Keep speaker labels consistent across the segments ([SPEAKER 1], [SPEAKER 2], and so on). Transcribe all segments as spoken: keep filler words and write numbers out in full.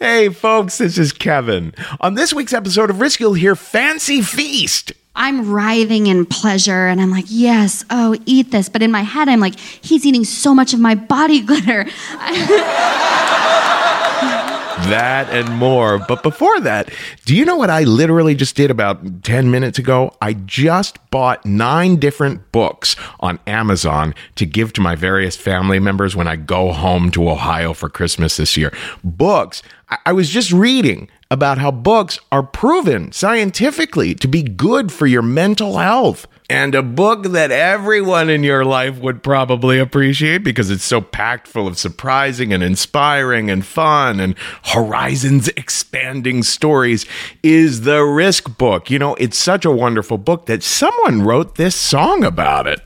[SPEAKER 1] Hey, folks, this is Kevin. On this week's episode of Risk, you'll hear Fancy Feast.
[SPEAKER 2] I'm writhing in pleasure, and I'm like, yes, oh, eat this. But in my head, I'm like, he's eating so much of my body glitter.
[SPEAKER 1] That and more. But before that, do you know what I literally just did about ten minutes ago? I just bought nine different books on Amazon to give to my various family members when I go home to Ohio for Christmas this year. Books. I, I was just reading about how books are proven scientifically to be good for your mental health. And a book that everyone in your life would probably appreciate because it's so packed full of surprising and inspiring and fun and horizons expanding stories is The Risk Book. You know, it's such a wonderful book that someone wrote this song about it.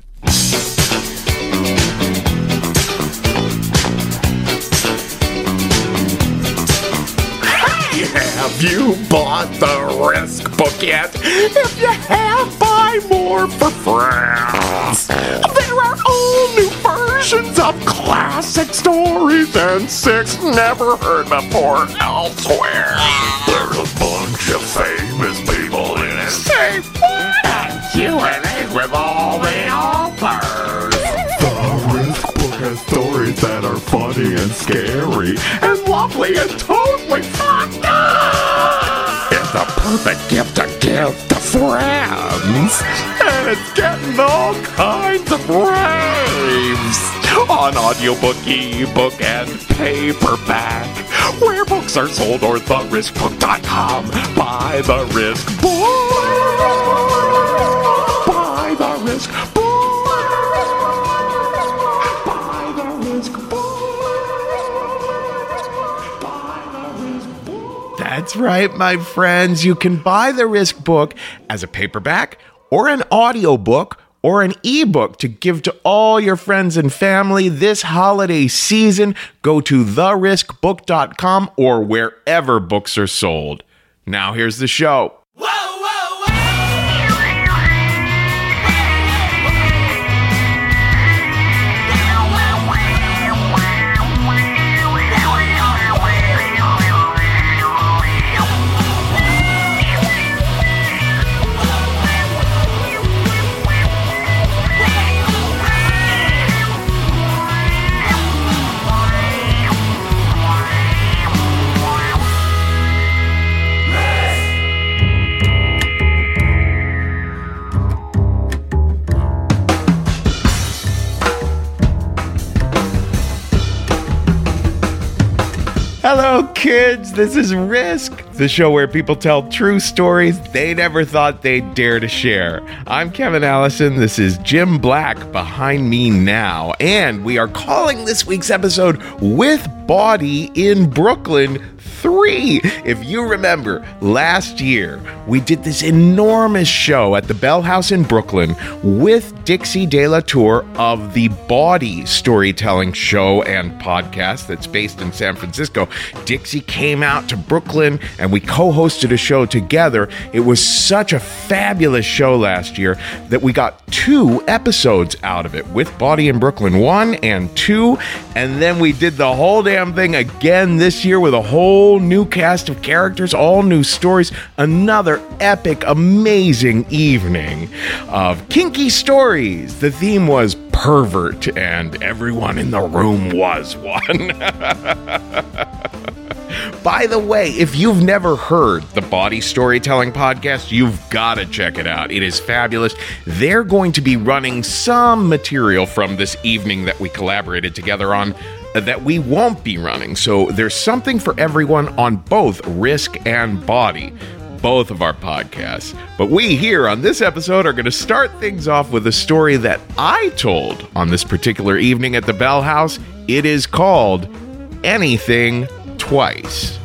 [SPEAKER 1] Have you bought The Risk Book yet? If you have, buy more for friends. There are all new versions of classic stories and six never heard before elsewhere. There's a bunch of famous people in it. Say what? And Q and A with all the authors. The Risk Book has stories that are funny and scary and lovely and totally fucked up. It's a perfect gift to give to friends. And it's getting all kinds of raves on audiobook, ebook, and paperback. Where books are sold or the risk book dot com. Buy The Risk Book. Buy The Risk Book. Buy The Risk Book. Buy The Risk Book. That's right, my friends. You can buy The Risk Book as a paperback or an audiobook or an ebook to give to all your friends and family this holiday season. Go to the risk book dot com or wherever books are sold. Now here's the show. Hello, kids. This is Risk, the show where people tell true stories they never thought they'd dare to share. I'm Kevin Allison. This is Jim Black behind me now. And we are calling this week's episode With Body in Brooklyn three. If you remember, last year, we did this enormous show at the Bell House in Brooklyn with Dixie De La Tour of the Body Storytelling Show and podcast that's based in San Francisco. Dixie came out to Brooklyn and we co-hosted a show together. It was such a fabulous show last year that we got two episodes out of it with Body in Brooklyn one and two. And then we did the whole damn thing again this year with a whole new cast of characters, all new stories, another epic, amazing evening of kinky stories. The theme was pervert, and everyone in the room was one. By the way, if you've never heard the Body Storytelling Podcast, you've got to check it out. It is fabulous. They're going to be running some material from this evening that we collaborated together on that we won't be running. So there's something for everyone on both Risk and Body, both of our podcasts. But we here on this episode are going to start things off with a story that I told on this particular evening at the Bell House. It is called Anything Twice.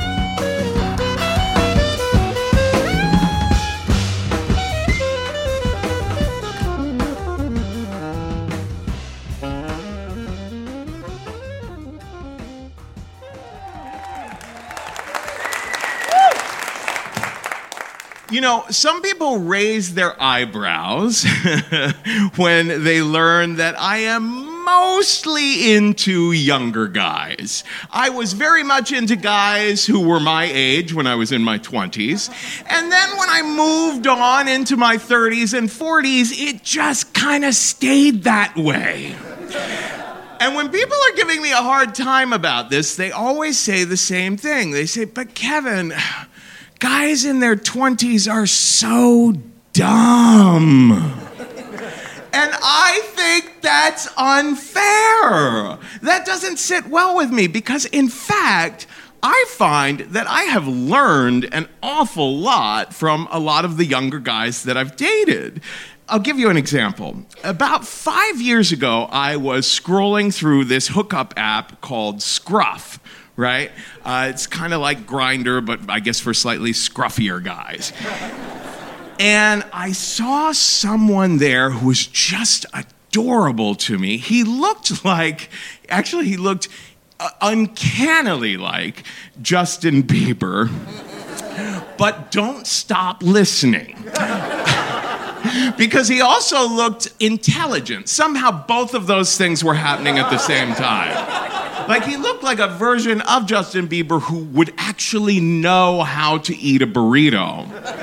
[SPEAKER 1] You know, some people raise their eyebrows when they learn that I am mostly into younger guys. I was very much into guys who were my age when I was in my twenties. And then when I moved on into my thirties and forties, it just kind of stayed that way. And when people are giving me a hard time about this, they always say the same thing. They say, but Kevin, guys in their twenties are so dumb. And I think that's unfair. That doesn't sit well with me because, in fact, I find that I have learned an awful lot from a lot of the younger guys that I've dated. I'll give you an example. About five years ago, I was scrolling through this hookup app called Scruff, right? Uh, it's kind of like Grindr, but I guess for slightly scruffier guys. And I saw someone there who was just adorable to me. He looked like, actually he looked uh, uncannily like Justin Bieber, but don't stop listening. Because he also looked intelligent. Somehow both of those things were happening at the same time. Like he looked like a version of Justin Bieber who would actually know how to eat a burrito.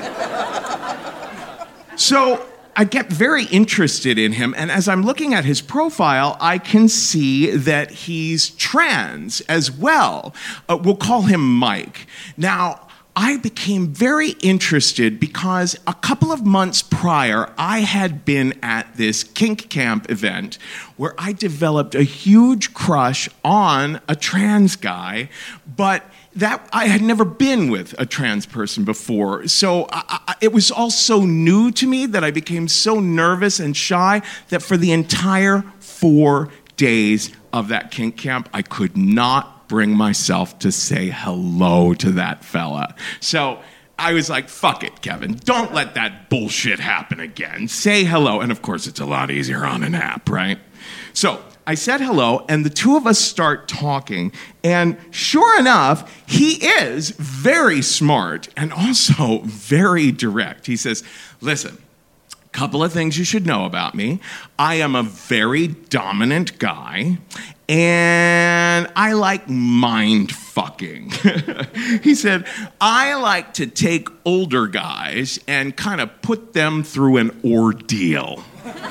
[SPEAKER 1] So I get very interested in him, and as I'm looking at his profile, I can see that he's trans as well. Uh, we'll call him Mike. Now, I became very interested because a couple of months prior, I had been at this kink camp event where I developed a huge crush on a trans guy, but that I had never been with a trans person before. So I, I, it was all so new to me that I became so nervous and shy that for the entire four days of that kink camp, I could not bring myself to say hello to that fella. So I was like, fuck it, Kevin. Don't let that bullshit happen again. Say hello. And of course, it's a lot easier on an app, right? So I said hello, and the two of us start talking. And sure enough, he is very smart and also very direct. He says, listen, couple of things you should know about me. I am a very dominant guy, and I like mind fucking. He said, I like to take older guys and kind of put them through an ordeal.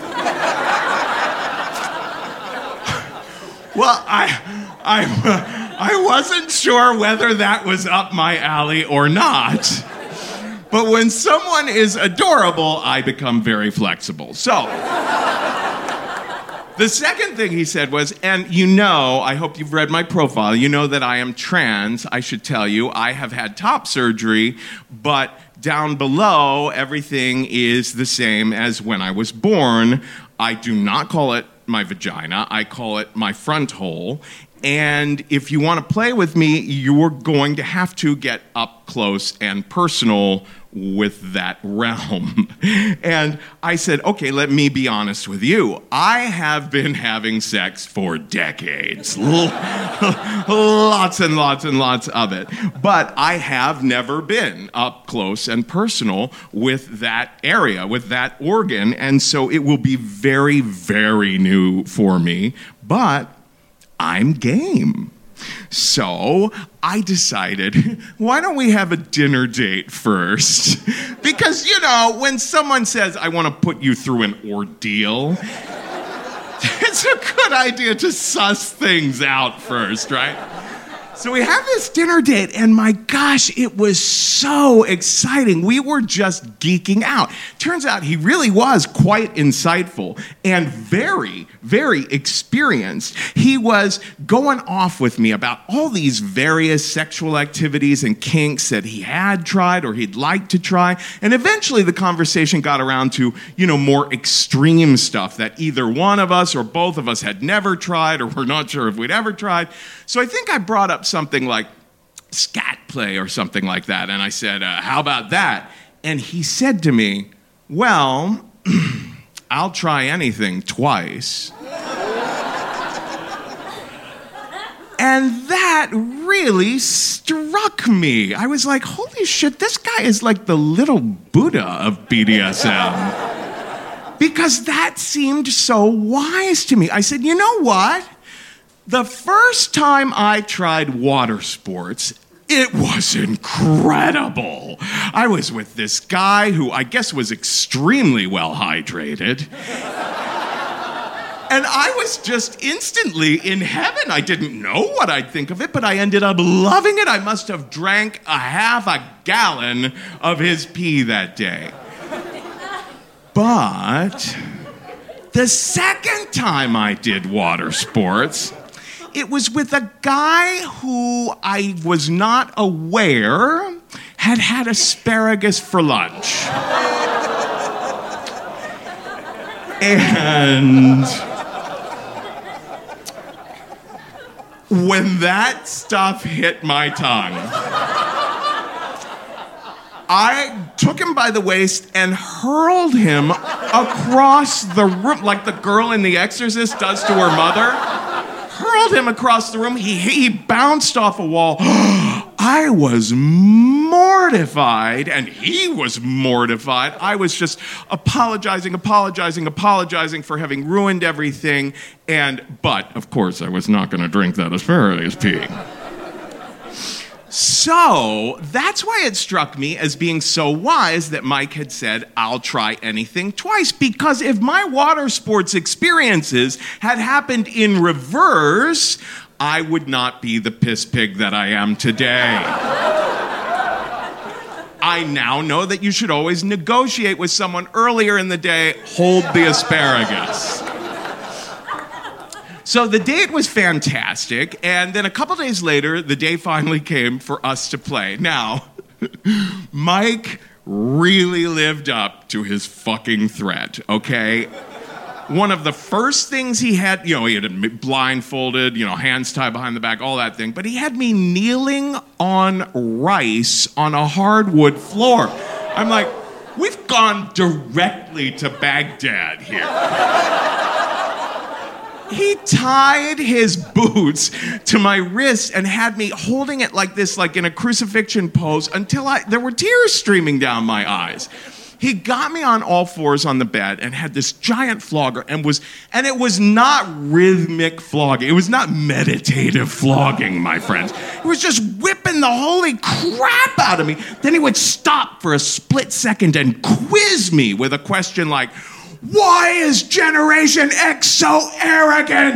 [SPEAKER 1] Well, I, I, I wasn't sure whether that was up my alley or not. But when someone is adorable, I become very flexible. So, the second thing he said was, and you know, I hope you've read my profile, you know that I am trans. I should tell you, I have had top surgery, but down below, everything is the same as when I was born. I do not call it my vagina, I call it my front hole. And if you want to play with me, you're going to have to get up close and personal with that realm. And I said, okay, let me be honest with you. I have been having sex for decades. Lots and lots and lots of it. But I have never been up close and personal with that area, with that organ. And so it will be very, very new for me. But I'm game. So I decided, why don't we have a dinner date first? Because, you know, when someone says, I want to put you through an ordeal, it's a good idea to suss things out first, right? So we have this dinner date, and my gosh, it was so exciting. We were just geeking out. Turns out he really was quite insightful and very, very experienced. He was going off with me about all these various sexual activities and kinks that he had tried or he'd like to try. And eventually the conversation got around to, you know, more extreme stuff that either one of us or both of us had never tried or we're not sure if we'd ever tried. So I think I brought up something like scat play or something like that. And I said, uh, how about that? And he said to me, well, I'll try anything twice. And that really struck me. I was like, holy shit, this guy is like the little Buddha of B D S M. Because that seemed so wise to me. I said, you know what? The first time I tried water sports, it was incredible. I was with this guy who I guess was extremely well hydrated. And I was just instantly in heaven. I didn't know what I'd think of it, but I ended up loving it. I must have drank a half a gallon of his pee that day. But the second time I did water sports, it was with a guy who I was not aware had had asparagus for lunch. And when that stuff hit my tongue, I took him by the waist and hurled him across the room, like the girl in The Exorcist does to her mother. Hurled him across the room. He, he bounced off a wall. I was mortified, and he was mortified. I was just apologizing, apologizing, apologizing for having ruined everything. And, but, of course, I was not going to drink that asparagus pee. So, that's why it struck me as being so wise that Mike had said, I'll try anything twice. Because if my water sports experiences had happened in reverse, I would not be the piss pig that I am today. I now know that you should always negotiate with someone earlier in the day, hold the asparagus. So the date was fantastic, and then a couple days later, the day finally came for us to play. Now, Mike really lived up to his fucking threat, okay? One of the first things he had, you know, he had it blindfolded, you know, hands tied behind the back, all that thing, but he had me kneeling on rice on a hardwood floor. I'm like, we've gone directly to Baghdad here. He tied his boots to my wrists and had me holding it like this, like in a crucifixion pose, until I there were tears streaming down my eyes. He got me on all fours on the bed and had this giant flogger and was, and it was not rhythmic flogging. It was not meditative flogging, my friends. It was just whipping the holy crap out of me. Then he would stop for a split second and quiz me with a question like, why is Generation X so arrogant?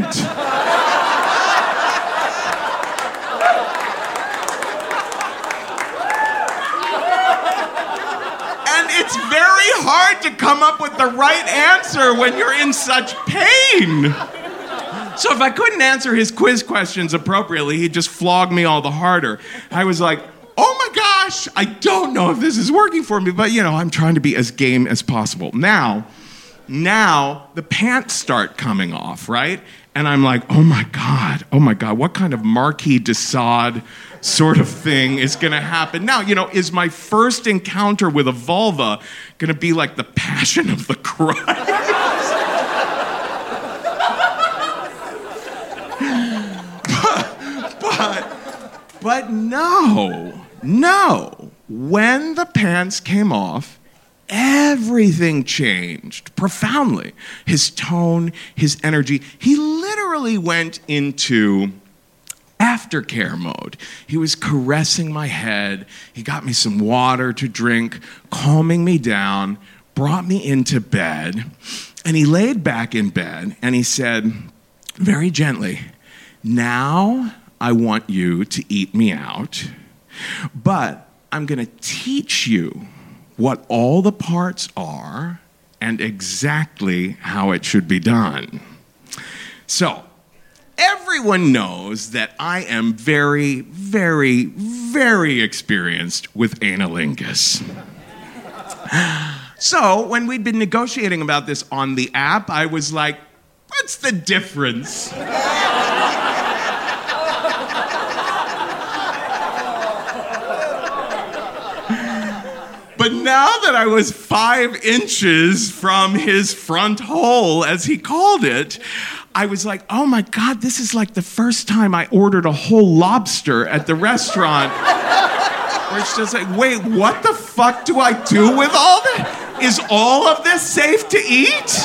[SPEAKER 1] And it's very hard to come up with the right answer when you're in such pain. So if I couldn't answer his quiz questions appropriately, he'd just flog me all the harder. I was like, oh my gosh, I don't know if this is working for me, but you know, I'm trying to be as game as possible. Now, Now, the pants start coming off, right? And I'm like, oh my God, oh my God, what kind of Marquis de Sade sort of thing is gonna happen? Now, you know, is my first encounter with a vulva gonna be like the Passion of the Christ? but, but, but no, no. When the pants came off, everything changed profoundly. His tone, his energy. He literally went into aftercare mode. He was caressing my head. He got me some water to drink, calming me down, brought me into bed, and he laid back in bed and he said, very gently, now I want you to eat me out, but I'm going to teach you what all the parts are and exactly how it should be done. So, everyone knows that I am very, very, very experienced with anilingus. So, when we'd been negotiating about this on the app, I was like, what's the difference? But now that I was five inches from his front hole, as he called it, I was like, oh my God, this is like the first time I ordered a whole lobster at the restaurant. Where it's just like, wait, what the fuck do I do with all that? Is all of this safe to eat?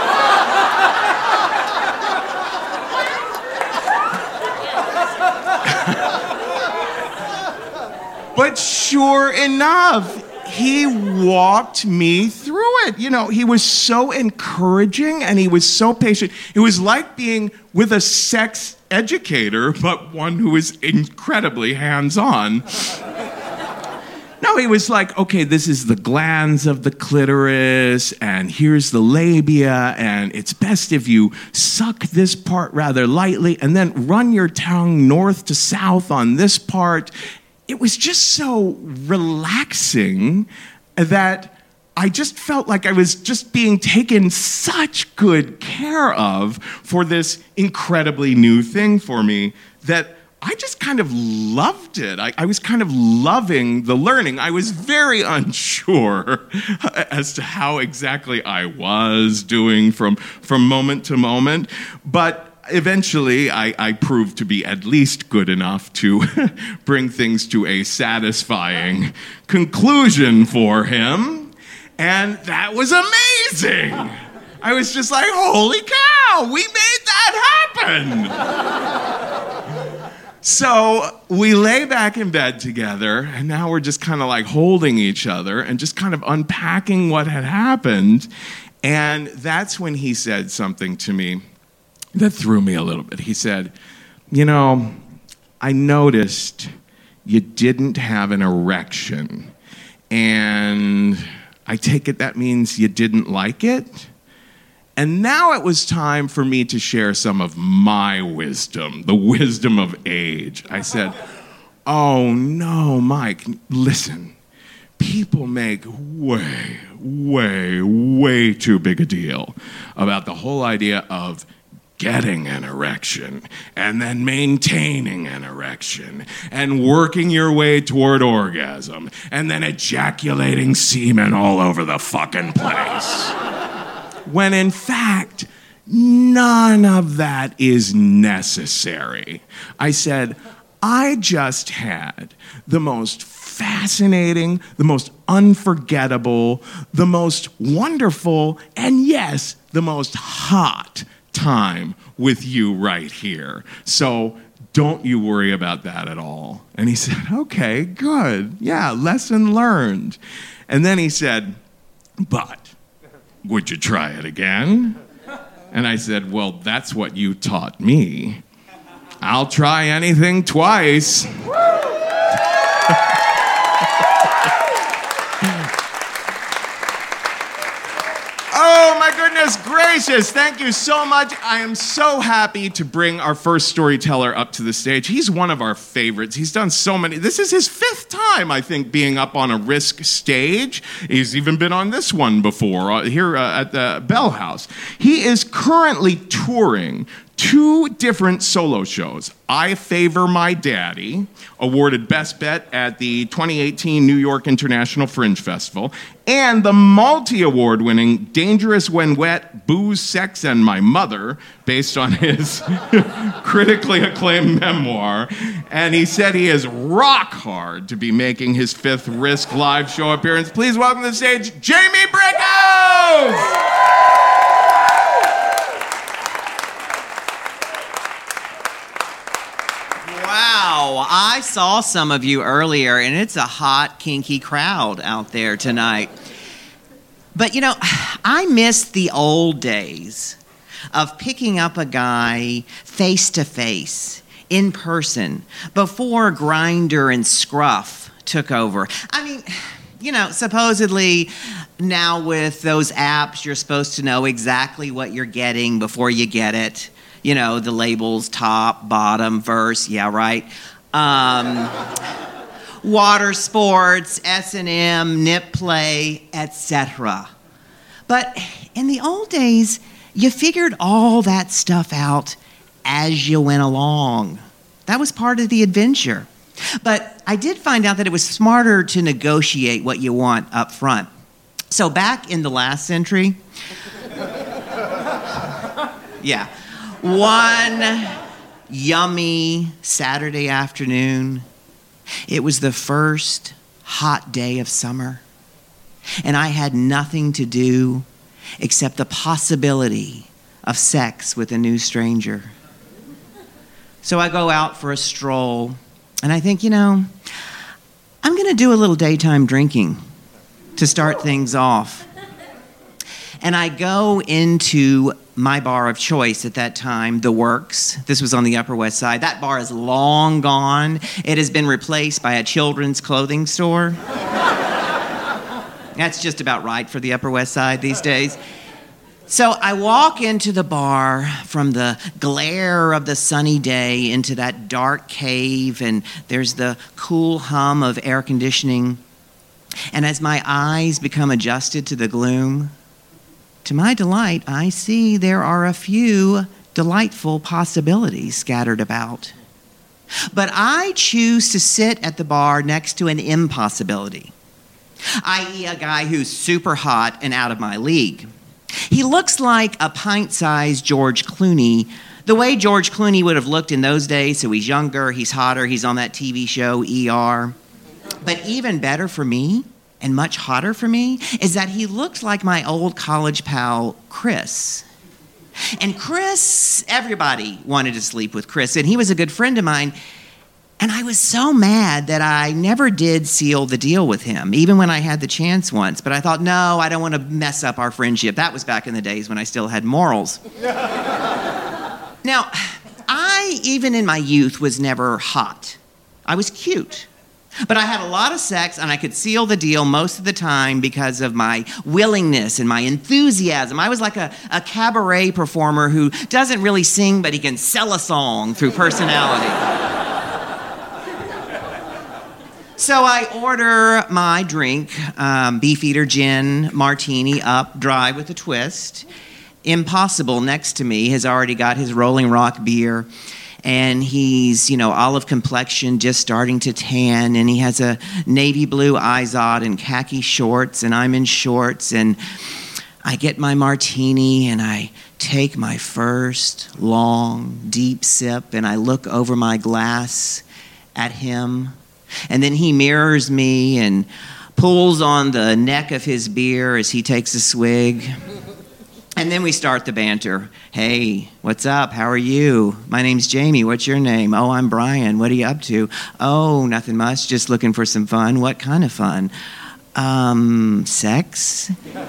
[SPEAKER 1] But sure enough, he walked me through it. You know, he was so encouraging and he was so patient. It was like being with a sex educator, but one who was incredibly hands-on. No, he was like, okay, this is the glands of the clitoris, and here's the labia, and it's best if you suck this part rather lightly, and then run your tongue north to south on this part. It was just so relaxing that I just felt like I was just being taken such good care of for this incredibly new thing for me that I just kind of loved it. I, I was kind of loving the learning. I was very unsure as to how exactly I was doing from, from moment to moment, but eventually, I, I proved to be at least good enough to bring things to a satisfying conclusion for him, and that was amazing. I was just like, holy cow, we made that happen. So we lay back in bed together, and now we're just kind of like holding each other and just kind of unpacking what had happened, and that's when he said something to me that threw me a little bit. He said, you know, I noticed you didn't have an erection, and I take it that means you didn't like it? And now it was time for me to share some of my wisdom, the wisdom of age. I said, oh no, Mike, listen, people make way, way, way too big a deal about the whole idea of getting an erection, and then maintaining an erection, and working your way toward orgasm, and then ejaculating semen all over the fucking place. When in fact, none of that is necessary. I said, I just had the most fascinating, the most unforgettable, the most wonderful, and yes, the most hot time with you right here. So don't you worry about that at all. And he said, okay, good. Yeah, lesson learned. And then he said, but would you try it again? And I said, well, that's what you taught me. I'll try anything twice. Oh, my goodness gracious. Thank you so much. I am so happy to bring our first storyteller up to the stage. He's one of our favorites. He's done so many. This is his fifth time, I think, being up on a Risk stage. He's even been on this one before, uh, here uh, at the Bell House. He is currently touring two different solo shows. I Favor My Daddy, awarded Best Bet at the twenty eighteen New York International Fringe Festival, and the multi-award winning Dangerous When Wet, Booze, Sex, and My Mother, based on his critically acclaimed memoir. And he said he is rock hard to be making his fifth Risk live show appearance. Please welcome to the stage, Jamie Brickhouse!
[SPEAKER 3] Wow, I saw some of you earlier, and it's a hot, kinky crowd out there tonight. But, you know, I miss the old days of picking up a guy face-to-face, in person, before Grindr and Scruff took over. I mean, you know, supposedly now with those apps, you're supposed to know exactly what you're getting before you get it. You know, the labels, top, bottom, verse, yeah, right. Um, water sports, S and M, nip play, et cetera. But in the old days, you figured all that stuff out as you went along. That was part of the adventure. But I did find out that it was smarter to negotiate what you want up front. So back in the last century, yeah, one yummy Saturday afternoon, it was the first hot day of summer. and I had nothing to do except the possibility of sex with a new stranger. So I go out for a stroll, and I think, you know, I'm going to do a little daytime drinking to start things off. And I go into my bar of choice at that time, The Works. This was on the Upper West Side. That bar is long gone. It has been replaced by a children's clothing store. That's just about right for the Upper West Side these days. So I walk into the bar from the glare of the sunny day into that dark cave, and there's the cool hum of air conditioning. And as my eyes become adjusted to the gloom, to my delight, I see there are a few delightful possibilities scattered about. But I choose to sit at the bar next to an impossibility, that is a guy who's super hot and out of my league. He looks like a pint-sized George Clooney, the way George Clooney would have looked in those days. So he's younger, he's hotter, he's on that T V show, E R. But even better for me, and much hotter for me, is that he looked like my old college pal, Chris. And Chris, everybody wanted to sleep with Chris, and he was a good friend of mine. And I was so mad that I never did seal the deal with him, even when I had the chance once. But I thought, no, I don't want to mess up our friendship. That was back in the days when I still had morals. Now, I, even in my youth, was never hot. I was cute. But I had a lot of sex, and I could seal the deal most of the time because of my willingness and my enthusiasm. I was like a, a cabaret performer who doesn't really sing, but he can sell a song through personality. So I order my drink, um, Beefeater Gin Martini up, dry with a twist. Impossible next to me has already got his Rolling Rock beer. And he's, you know, olive complexion, just starting to tan. And he has a navy blue Izod and khaki shorts. And I'm in shorts. And I get my martini and I take my first long, deep sip. And I look over my glass at him. And then he mirrors me and pulls on the neck of his beer as he takes a swig. And then we start the banter. Hey, what's up? How are you? My name's Jamie. What's your name? Oh, I'm Brian. What are you up to? Oh, nothing much. Just looking for some fun. What kind of fun? Um, sex?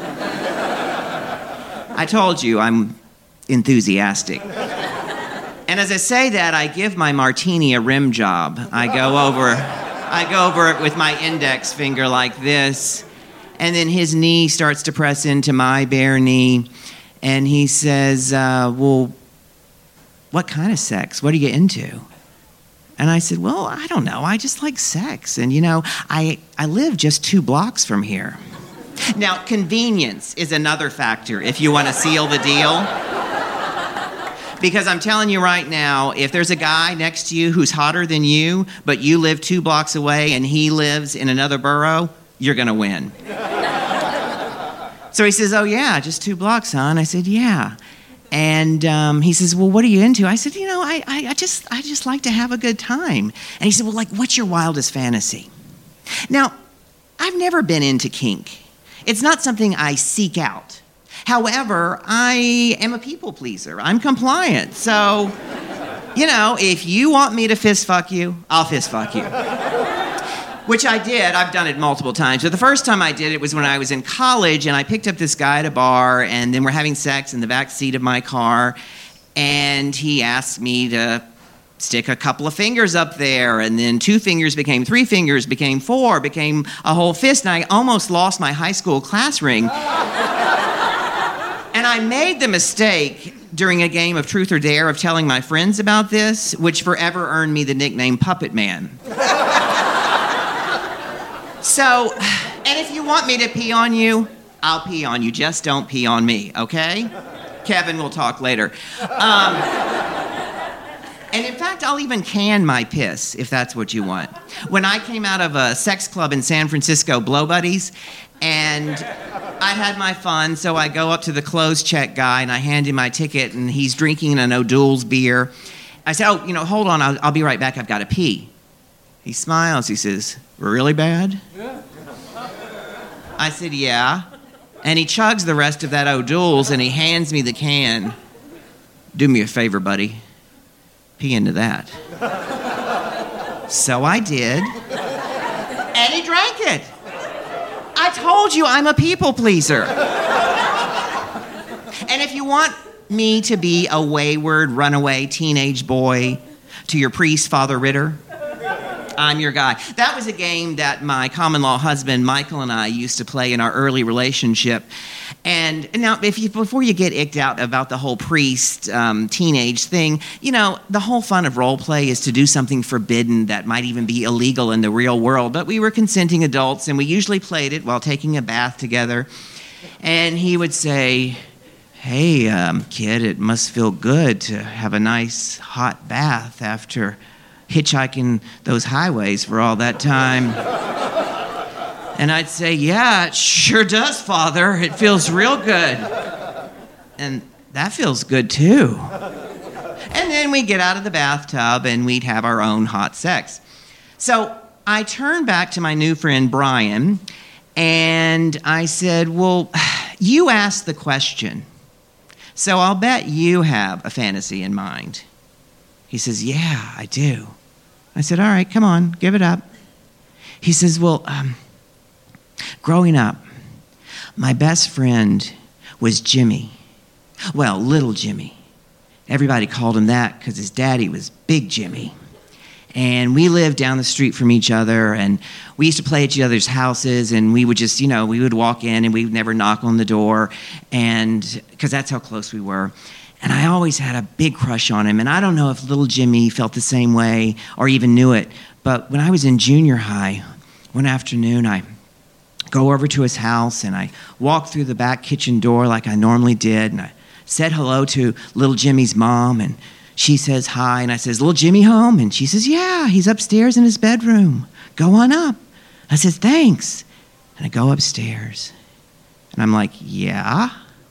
[SPEAKER 3] I told you I'm enthusiastic. And as I say that, I give my martini a rim job. I go over, I go over it with my index finger like this. And then his knee starts to press into my bare knee. And he says, uh, well, what kind of sex? What are you into? And I said, well, I don't know. I just like sex. And, you know, I, I live just two blocks from here. Now, convenience is another factor if you want to seal the deal. Because I'm telling you right now, if there's a guy next to you who's hotter than you, but you live two blocks away and he lives in another borough, you're going to win. So he says, oh, yeah, just two blocks, huh? And I said, yeah. And um, he says, well, what are you into? I said, you know, I, I, I just I just like to have a good time. And he said, well, like, what's your wildest fantasy? Now, I've never been into kink. It's not something I seek out. However, I am a people pleaser. I'm compliant. So, you know, if you want me to fist fuck you, I'll fist fuck you. Which I did. I've done it multiple times. But the first time I did it was when I was in college, and I picked up this guy at a bar, and then we're having sex in the back seat of my car, and he asked me to stick a couple of fingers up there, and then two fingers became three fingers, became four, became a whole fist, and I almost lost my high school class ring. And I made the mistake during a game of Truth or Dare of telling my friends about this, which forever earned me the nickname Puppet Man. So, and if you want me to pee on you, I'll pee on you. Just don't pee on me, okay? Kevin, we'll talk later. Um, and in fact, I'll even can my piss, if that's what you want. When I came out of a sex club in San Francisco, Blow Buddies, and I had my fun, so I go up to the clothes check guy, and I hand him my ticket, and he's drinking an O'Doul's beer. I said, oh, you know, hold on, I'll, I'll be right back, I've got to pee. He smiles, he says, really bad? Yeah. I said, yeah. And he chugs the rest of that O'Doul's and he hands me the can. Do me a favor, buddy. Pee into that. So I did. And he drank it. I told you I'm a people pleaser. And if you want me to be a wayward, runaway teenage boy to your priest, Father Ritter, I'm your guy. That was a game that my common-law husband, Michael, and I used to play in our early relationship. And now, if you, before you get icked out about the whole priest um, teenage thing, you know, the whole fun of role play is to do something forbidden that might even be illegal in the real world. But we were consenting adults, and we usually played it while taking a bath together. And he would say, hey, um, kid, it must feel good to have a nice hot bath after hitchhiking those highways for all that time. And I'd say, yeah, it sure does, Father. It feels real good. And that feels good, too. And then we'd get out of the bathtub and we'd have our own hot sex. So I turned back to my new friend, Brian, and I said, well, you asked the question, so I'll bet you have a fantasy in mind. He says, yeah, I do. I said, all right, come on, give it up. He says, well, um, growing up, my best friend was Jimmy. Well, little Jimmy. Everybody called him that because his daddy was Big Jimmy. And we lived down the street from each other, and we used to play at each other's houses, and we would just, you know, we would walk in, and we would never knock on the door, and because that's how close we were. And I always had a big crush on him, and I don't know if little Jimmy felt the same way or even knew it, but when I was in junior high, one afternoon, I go over to his house, and I walk through the back kitchen door like I normally did, and I said hello to little Jimmy's mom, and she says hi, and I says, little Jimmy home? And she says, yeah, he's upstairs in his bedroom. Go on up. I says, thanks. And I go upstairs, and I'm like, yeah?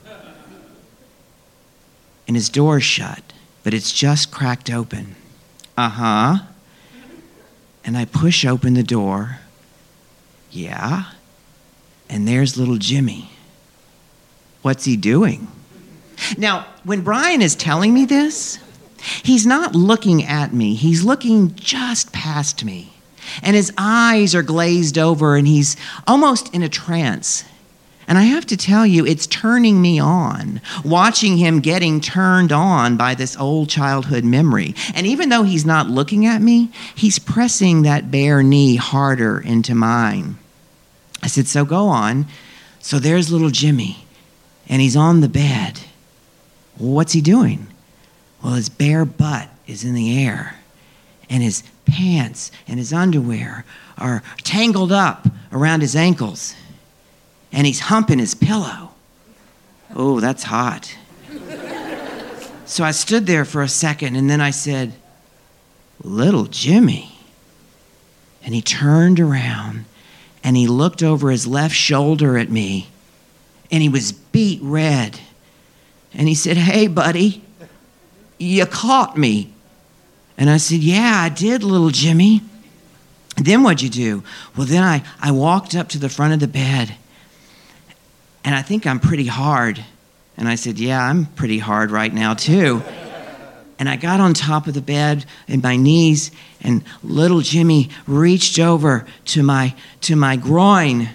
[SPEAKER 3] And his door's shut, but it's just cracked open. Uh-huh. And I push open the door. Yeah? And there's little Jimmy. What's he doing? Now, when Brian is telling me this, he's not looking at me. He's looking just past me. And his eyes are glazed over, and he's almost in a trance. And I have to tell you, it's turning me on, watching him getting turned on by this old childhood memory. And even though he's not looking at me, he's pressing that bare knee harder into mine. I said, so go on. So there's little Jimmy, and he's on the bed. Well, what's he doing? Well, his bare butt is in the air, and his pants and his underwear are tangled up around his ankles. And he's humping his pillow. Oh, that's hot. So I stood there for a second, and then I said, little Jimmy. And he turned around, and he looked over his left shoulder at me, and he was beet red. And he said, hey, buddy, you caught me. And I said, yeah, I did, little Jimmy. And then what'd you do? Well, then I, I walked up to the front of the bed, and I think I'm pretty hard. And I said, yeah, I'm pretty hard right now, too. And I got on top of the bed in my knees, and little Jimmy reached over to my to my groin.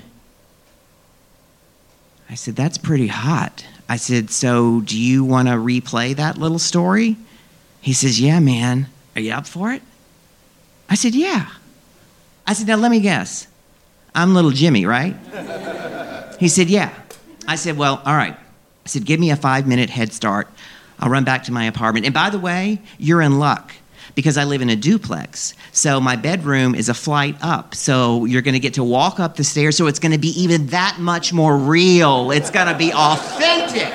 [SPEAKER 3] I said, that's pretty hot. I said, so do you want to replay that little story? He says, yeah, man. Are you up for it? I said, yeah. I said, now let me guess. I'm little Jimmy, right? He said, yeah. I said, well, all right. I said, give me a five-minute head start. I'll run back to my apartment. And by the way, you're in luck because I live in a duplex. So my bedroom is a flight up. So you're going to get to walk up the stairs. So it's going to be even that much more real. It's going to be authentic.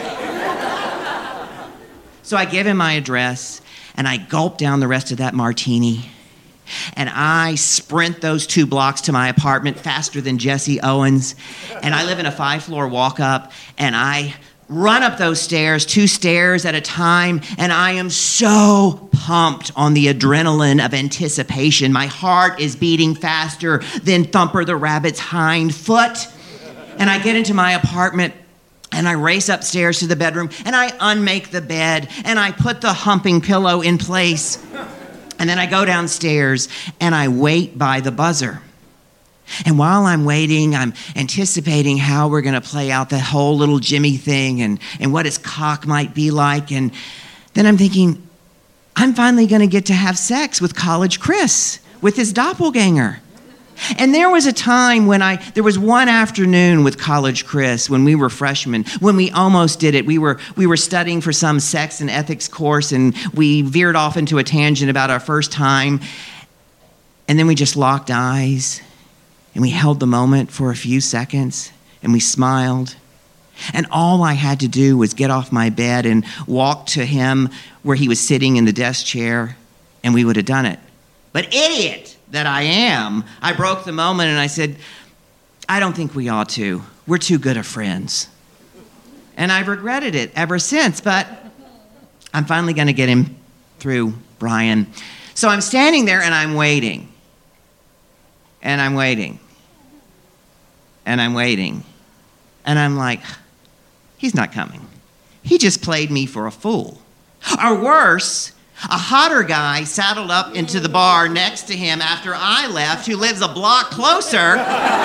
[SPEAKER 3] So I give him my address, and I gulp down the rest of that martini. And I sprint those two blocks to my apartment faster than Jesse Owens. And I live in a five-floor walk-up, and I run up those stairs, two stairs at a time, and I am so pumped on the adrenaline of anticipation. My heart is beating faster than Thumper the Rabbit's hind foot. And I get into my apartment and I race upstairs to the bedroom and I unmake the bed and I put the humping pillow in place. And then I go downstairs and I wait by the buzzer. And while I'm waiting, I'm anticipating how we're going to play out the whole little Jimmy thing and, and what his cock might be like. And then I'm thinking, I'm finally going to get to have sex with College Chris, with his doppelganger. And there was a time when I, there was one afternoon with College Chris when we were freshmen, when we almost did it. We were, we were studying for some sex and ethics course and we veered off into a tangent about our first time. And then we just locked eyes and we held the moment for a few seconds and we smiled. And all I had to do was get off my bed and walk to him where he was sitting in the desk chair and we would have done it. But idiot that I am, I broke the moment and I said, I don't think we ought to. We're too good of friends. And I've regretted it ever since, but I'm finally going to get him through, Brian. So I'm standing there and I'm waiting. And I'm waiting. And I'm waiting. And I'm like, he's not coming. He just played me for a fool. Or worse, a hotter guy saddled up into the bar next to him after I left, who lives a block closer.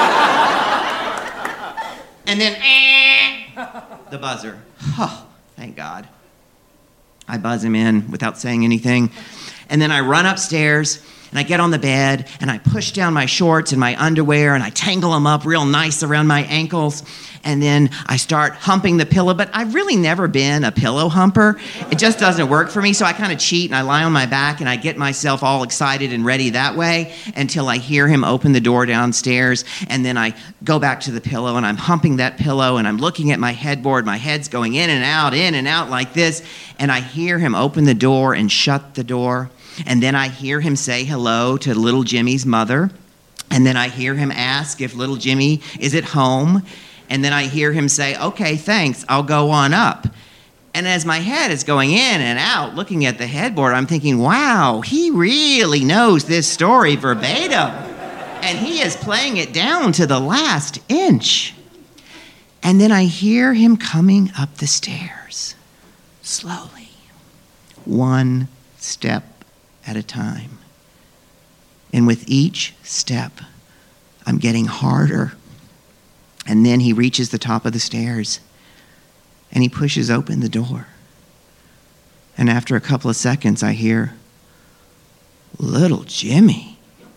[SPEAKER 3] And then, eh, the buzzer. Oh, thank God. I buzz him in without saying anything. And then I run upstairs and I get on the bed and I push down my shorts and my underwear and I tangle them up real nice around my ankles. And then I start humping the pillow, but I've really never been a pillow humper. It just doesn't work for me, so I kind of cheat and I lie on my back and I get myself all excited and ready that way until I hear him open the door downstairs, and then I go back to the pillow and I'm humping that pillow and I'm looking at my headboard. My head's going in and out, in and out like this, and I hear him open the door and shut the door, and then I hear him say hello to little Jimmy's mother, and then I hear him ask if little Jimmy is at home. And then I hear him say, okay, thanks, I'll go on up. And as my head is going in and out, looking at the headboard, I'm thinking, wow, he really knows this story verbatim. And he is playing it down to the last inch. And then I hear him coming up the stairs, slowly, one step at a time. And with each step, I'm getting harder. And then he reaches the top of the stairs and he pushes open the door. And after a couple of seconds, I hear, little Jimmy.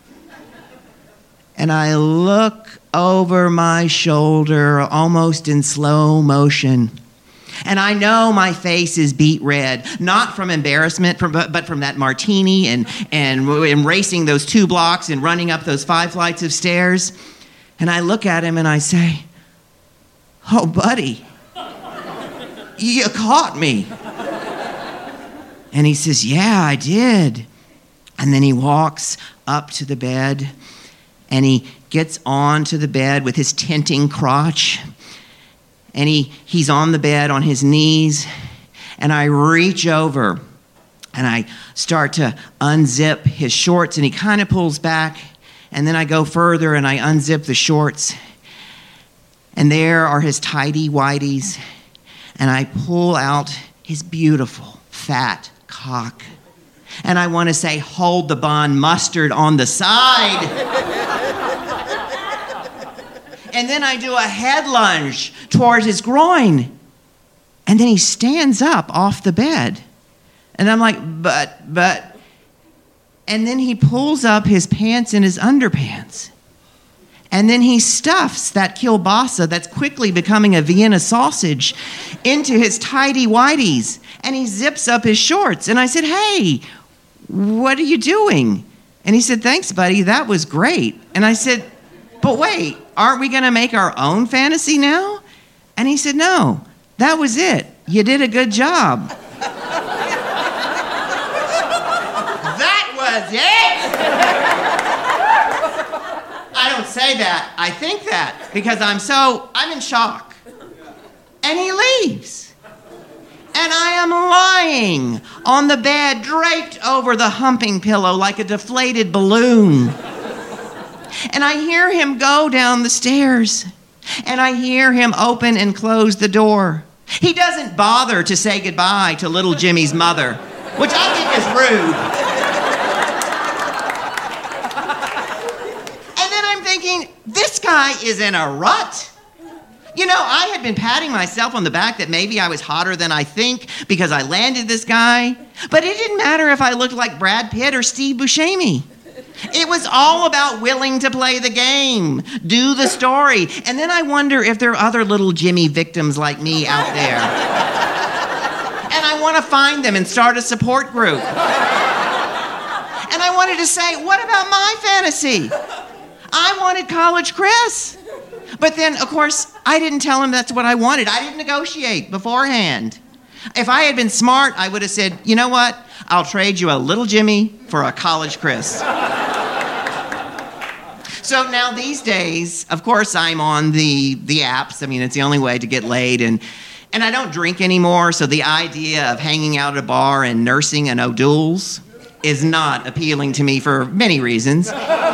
[SPEAKER 3] And I look over my shoulder almost in slow motion. And I know my face is beet red, not from embarrassment, from, but from that martini and, and, and racing those two blocks and running up those five flights of stairs. And I look at him and I say, oh, buddy, you caught me. And he says, yeah, I did. And then he walks up to the bed and he gets onto the bed with his tinting crotch. And he, he's on the bed on his knees. And I reach over and I start to unzip his shorts and he kind of pulls back. And then I go further and I unzip the shorts. And there are his tidy whities. And I pull out his beautiful, fat cock. And I want to say, hold the bun mustard on the side. And then I do a head lunge towards his groin. And then he stands up off the bed. And I'm like, but, but... And then he pulls up his pants and his underpants. And then he stuffs that kielbasa that's quickly becoming a Vienna sausage into his tidy whities. And he zips up his shorts. And I said, hey, what are you doing? And he said, thanks, buddy, that was great. And I said, but wait, aren't we going to make our own fantasy now? And he said, no, that was it. You did a good job. That was it. I don't say that. I think that because I'm so, I'm in shock. And he leaves. And I am lying on the bed, draped over the humping pillow like a deflated balloon. And I hear him go down the stairs. and I hear him open and close the door. He doesn't bother to say goodbye to little Jimmy's mother, which I think is rude. And then I'm thinking, this guy is in a rut. You know, I had been patting myself on the back that maybe I was hotter than I think because I landed this guy. But it didn't matter if I looked like Brad Pitt or Steve Buscemi. It was all about willing to play the game, do the story. And then I wonder if there are other little Jimmy victims like me out there. And I want to find them and start a support group. And I wanted to say, what about my fantasy? I wanted College Chris. But then, of course, I didn't tell him that's what I wanted. I didn't negotiate beforehand. If I had been smart, I would have said, you know what? I'll trade you a little Jimmy for a College Chris. So now these days, of course, I'm on the, the apps. I mean, it's the only way to get laid. And, and I don't drink anymore, so the idea of hanging out at a bar and nursing an O'Doul's is not appealing to me for many reasons.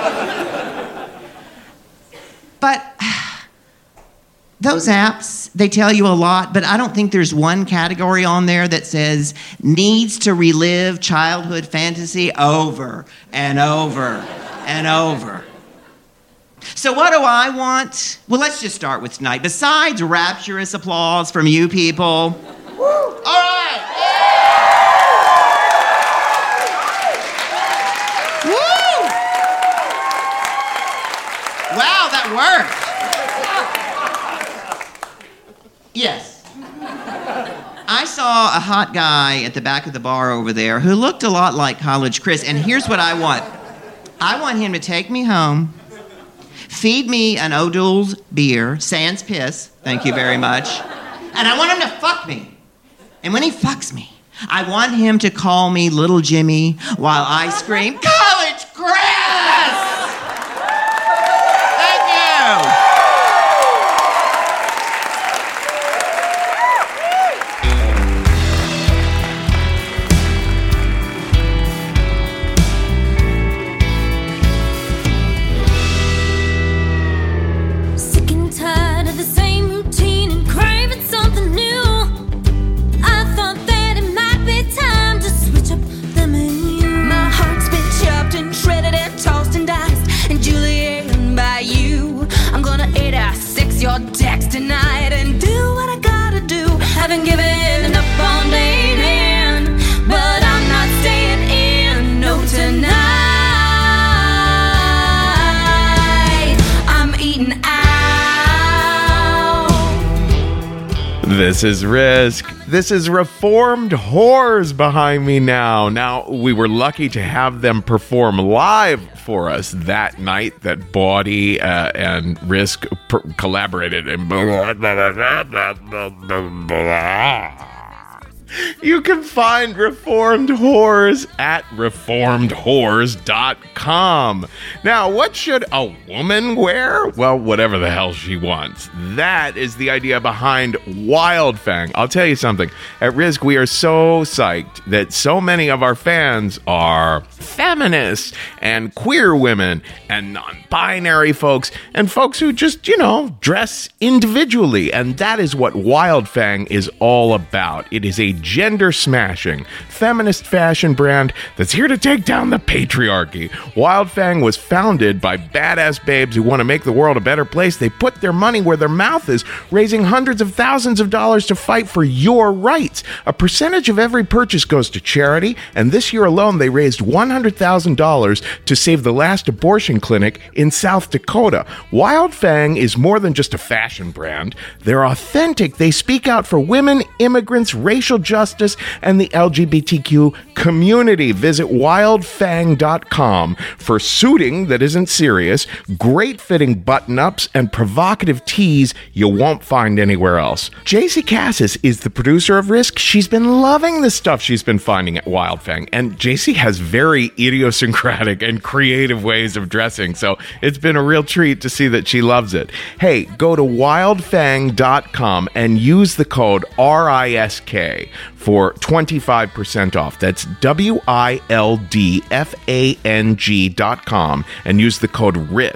[SPEAKER 3] But those apps, they tell you a lot, but I don't think there's one category on there that says needs to relive childhood fantasy over and over and over. So what do I want? Well, let's just start with tonight. Besides rapturous applause from you people. Woo! All right. Woo! Wow, that worked. Yes. I saw a hot guy at the back of the bar over there who looked a lot like College Chris, and here's what I want. I want him to take me home, feed me an O'Doul's beer, sans piss, thank you very much, and I want him to fuck me. And when he fucks me, I want him to call me Little Jimmy while I scream, College Chris! Thank you.
[SPEAKER 4] Your decks tonight and do what I gotta do. Haven't given up on laying in, but I'm not staying in. No, tonight I'm eating out.
[SPEAKER 1] This is Risk. This is Reformed Whores behind me now. Now, we were lucky to have them perform live for us that night that Bawdy uh, and Risk per- collaborated. You can find Reformed Whores at reformed whores dot com. Now, what should a woman wear? Well, whatever the hell she wants. That is the idea behind Wildfang. I'll tell you something. At Risk, we are so psyched that so many of our fans are feminists and queer women and non-binary folks and folks who just, you know, dress individually. And that is what Wildfang is all about. It is a gender-smashing, feminist fashion brand that's here to take down the patriarchy. Wildfang was founded by badass babes who want to make the world a better place. They put their money where their mouth is, raising hundreds of thousands of dollars to fight for your rights. A percentage of every purchase goes to charity, and this year alone they raised one hundred thousand dollars to save the last abortion clinic in South Dakota. Wildfang is more than just a fashion brand. They're authentic. They speak out for women, immigrants, racial justice, and the L G B T Q community. Visit wildfang dot com for suiting that isn't serious, great fitting button-ups, and provocative tees you won't find anywhere else. J C Cassis is the producer of Risk. She's been loving the stuff she's been finding at Wildfang, and J C has very idiosyncratic and creative ways of dressing, so it's been a real treat to see that she loves it. Hey, go to wildfang dot com and use the code R I S K for twenty-five percent off. That's W I L D F A N G dot com and use the code RISK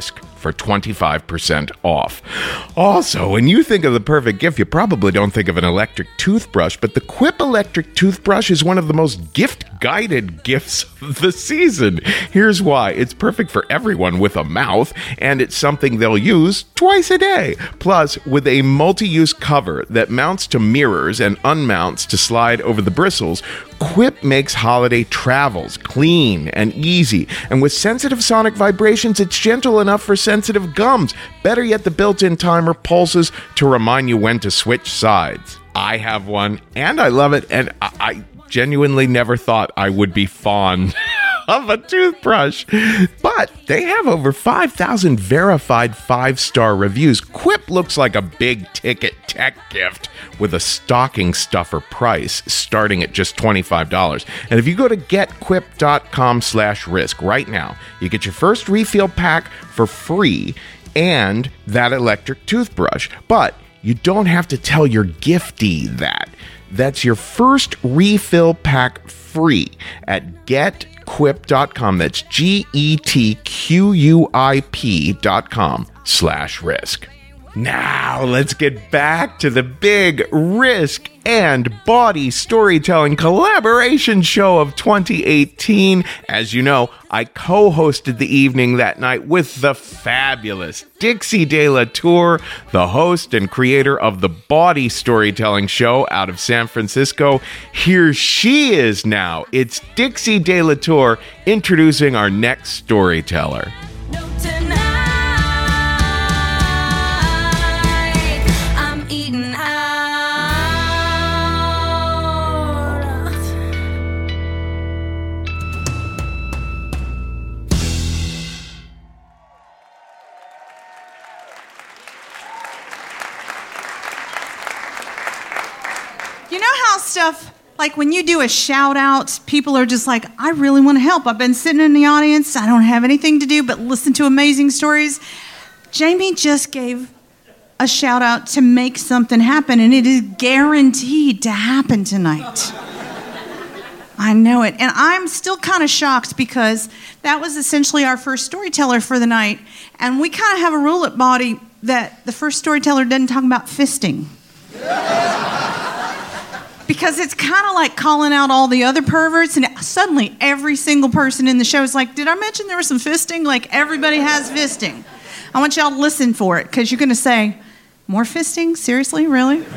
[SPEAKER 1] for twenty-five percent off. Also, when you think of the perfect gift, you probably don't think of an electric toothbrush, but the Quip electric toothbrush is one of the most gift-guided gifts of the season. Here's why. It's perfect for everyone with a mouth, and it's something they'll use twice a day. Plus, with a multi-use cover that mounts to mirrors and unmounts to slide over the bristles, Quip makes holiday travels clean and easy. And with sensitive sonic vibrations, it's gentle enough for sensitive gums. Better yet, the built-in timer pulses to remind you when to switch sides. I have one, and I love it, and I, I genuinely never thought I would be fond of a toothbrush. But they have over five thousand verified five-star reviews. Quip looks like a big-ticket tech gift with a stocking stuffer price starting at just twenty-five dollars. And if you go to getquip.com slash risk right now, you get your first refill pack for free and that electric toothbrush. But you don't have to tell your giftee that. That's your first refill pack free at getquip dot com. That's G E T Q U I P dot com slash risk. Now, let's get back to the big Risk and Bawdy Storytelling collaboration show of twenty eighteen. As you know, I co-hosted the evening that night with the fabulous Dixie De La Tour, the host and creator of the Bawdy Storytelling show out of San Francisco. Here she is now. It's Dixie De La Tour introducing our next storyteller.
[SPEAKER 4] No, tonight I'm eating out.
[SPEAKER 5] You know how stuff, like when you do a shout out, people are just like, I really want to help. I've been sitting in the audience. I don't have anything to do but listen to amazing stories. Jamie just gave a shout out to make something happen, and it is guaranteed to happen tonight. I know it. And I'm still kind of shocked because that was essentially our first storyteller for the night. And we kind of have a rule at Bawdy that the first storyteller doesn't talk about fisting. Because it's kind of like calling out all the other perverts, and suddenly every single person in the show is like, did I mention there was some fisting? Like, everybody has fisting. I want y'all to listen for it, because you're going to say, more fisting? Seriously? Really?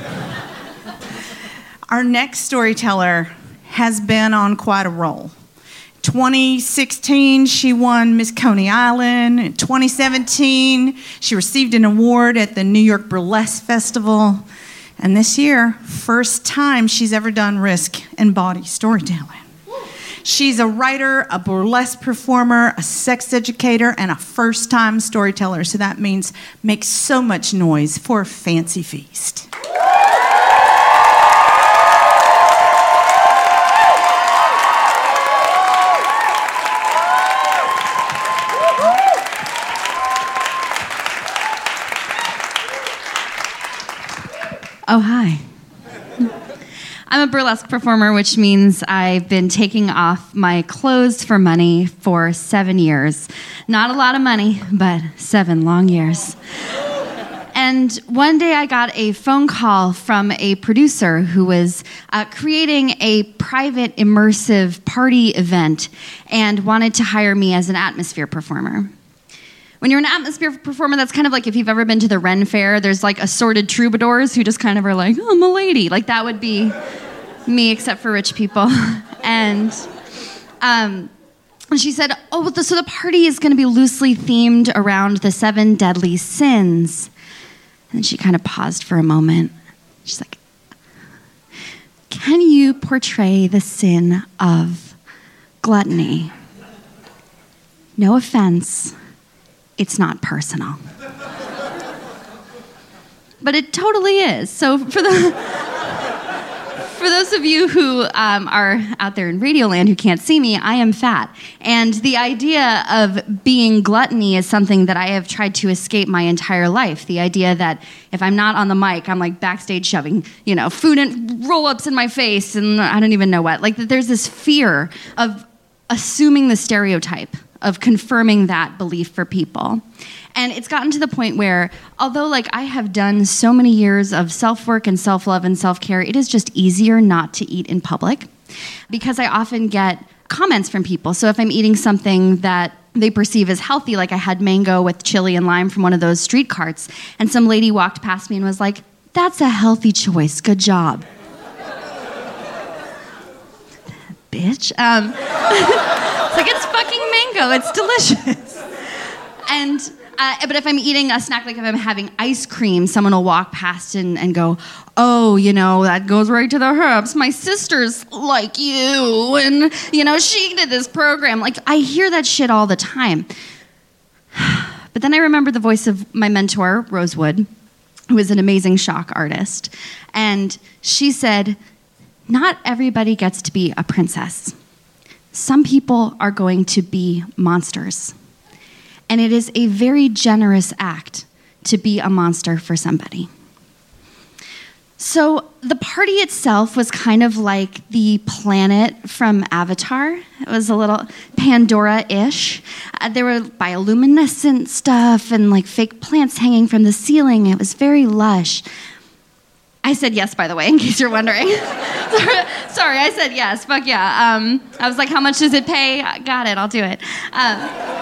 [SPEAKER 5] Our next storyteller has been on quite a roll. twenty sixteen, she won Miss Coney Island. In twenty seventeen, she received an award at the New York Burlesque Festival. And this year, first time she's ever done Risk and Bawdy Storytelling. She's a writer, a burlesque performer, a sex educator, and a first-time storyteller. So that means make so much noise for Fancy Feast.
[SPEAKER 2] Oh, hi. I'm a burlesque performer, which means I've been taking off my clothes for money for seven years. Not a lot of money, but seven long years. And one day I got a phone call from a producer who was uh, creating a private immersive party event and wanted to hire me as an atmosphere performer. When you're an atmosphere performer, that's kind of like if you've ever been to the Ren Fair, there's like assorted troubadours who just kind of are like, oh, I'm a lady. Like that would be me, except for rich people. And um, she said, oh, so the party is going to be loosely themed around the seven deadly sins. And she kind of paused for a moment. She's like, can you portray the sin of gluttony? No offense. It's not personal. But it totally is. So for the for those of you who um, are out there in Radioland who can't see me, I am fat. And the idea of being gluttony is something that I have tried to escape my entire life. The idea that if I'm not on the mic, I'm like backstage shoving, you know, food and roll-ups in my face and I don't even know what. Like that there's this fear of assuming the stereotype, of confirming that belief for people. And it's gotten to the point where, although like I have done so many years of self-work and self-love and self-care, it is just easier not to eat in public because I often get comments from people. So if I'm eating something that they perceive as healthy, like I had mango with chili and lime from one of those street carts, and some lady walked past me and was like, "That's a healthy choice, good job." Bitch. Um, it's like, it's fucking mango, it's delicious. And, uh, but if I'm eating a snack, like if I'm having ice cream, someone will walk past and, and go, "Oh, you know, that goes right to the herbs. My sister's like you, and, you know, she did this program." Like, I hear that shit all the time. But then I remember the voice of my mentor, Rosewood, who is an amazing shock artist. And she said, "Not everybody gets to be a princess. Some people are going to be monsters. And it is a very generous act to be a monster for somebody." So the party itself was kind of like the planet from Avatar. It was a little Pandora-ish. Uh, there were bioluminescent stuff and like fake plants hanging from the ceiling. It was very lush. I said yes, by the way, in case you're wondering. Sorry, I said yes. Fuck yeah. Um, I was like, "How much does it pay?" Got it, I'll do it. Um,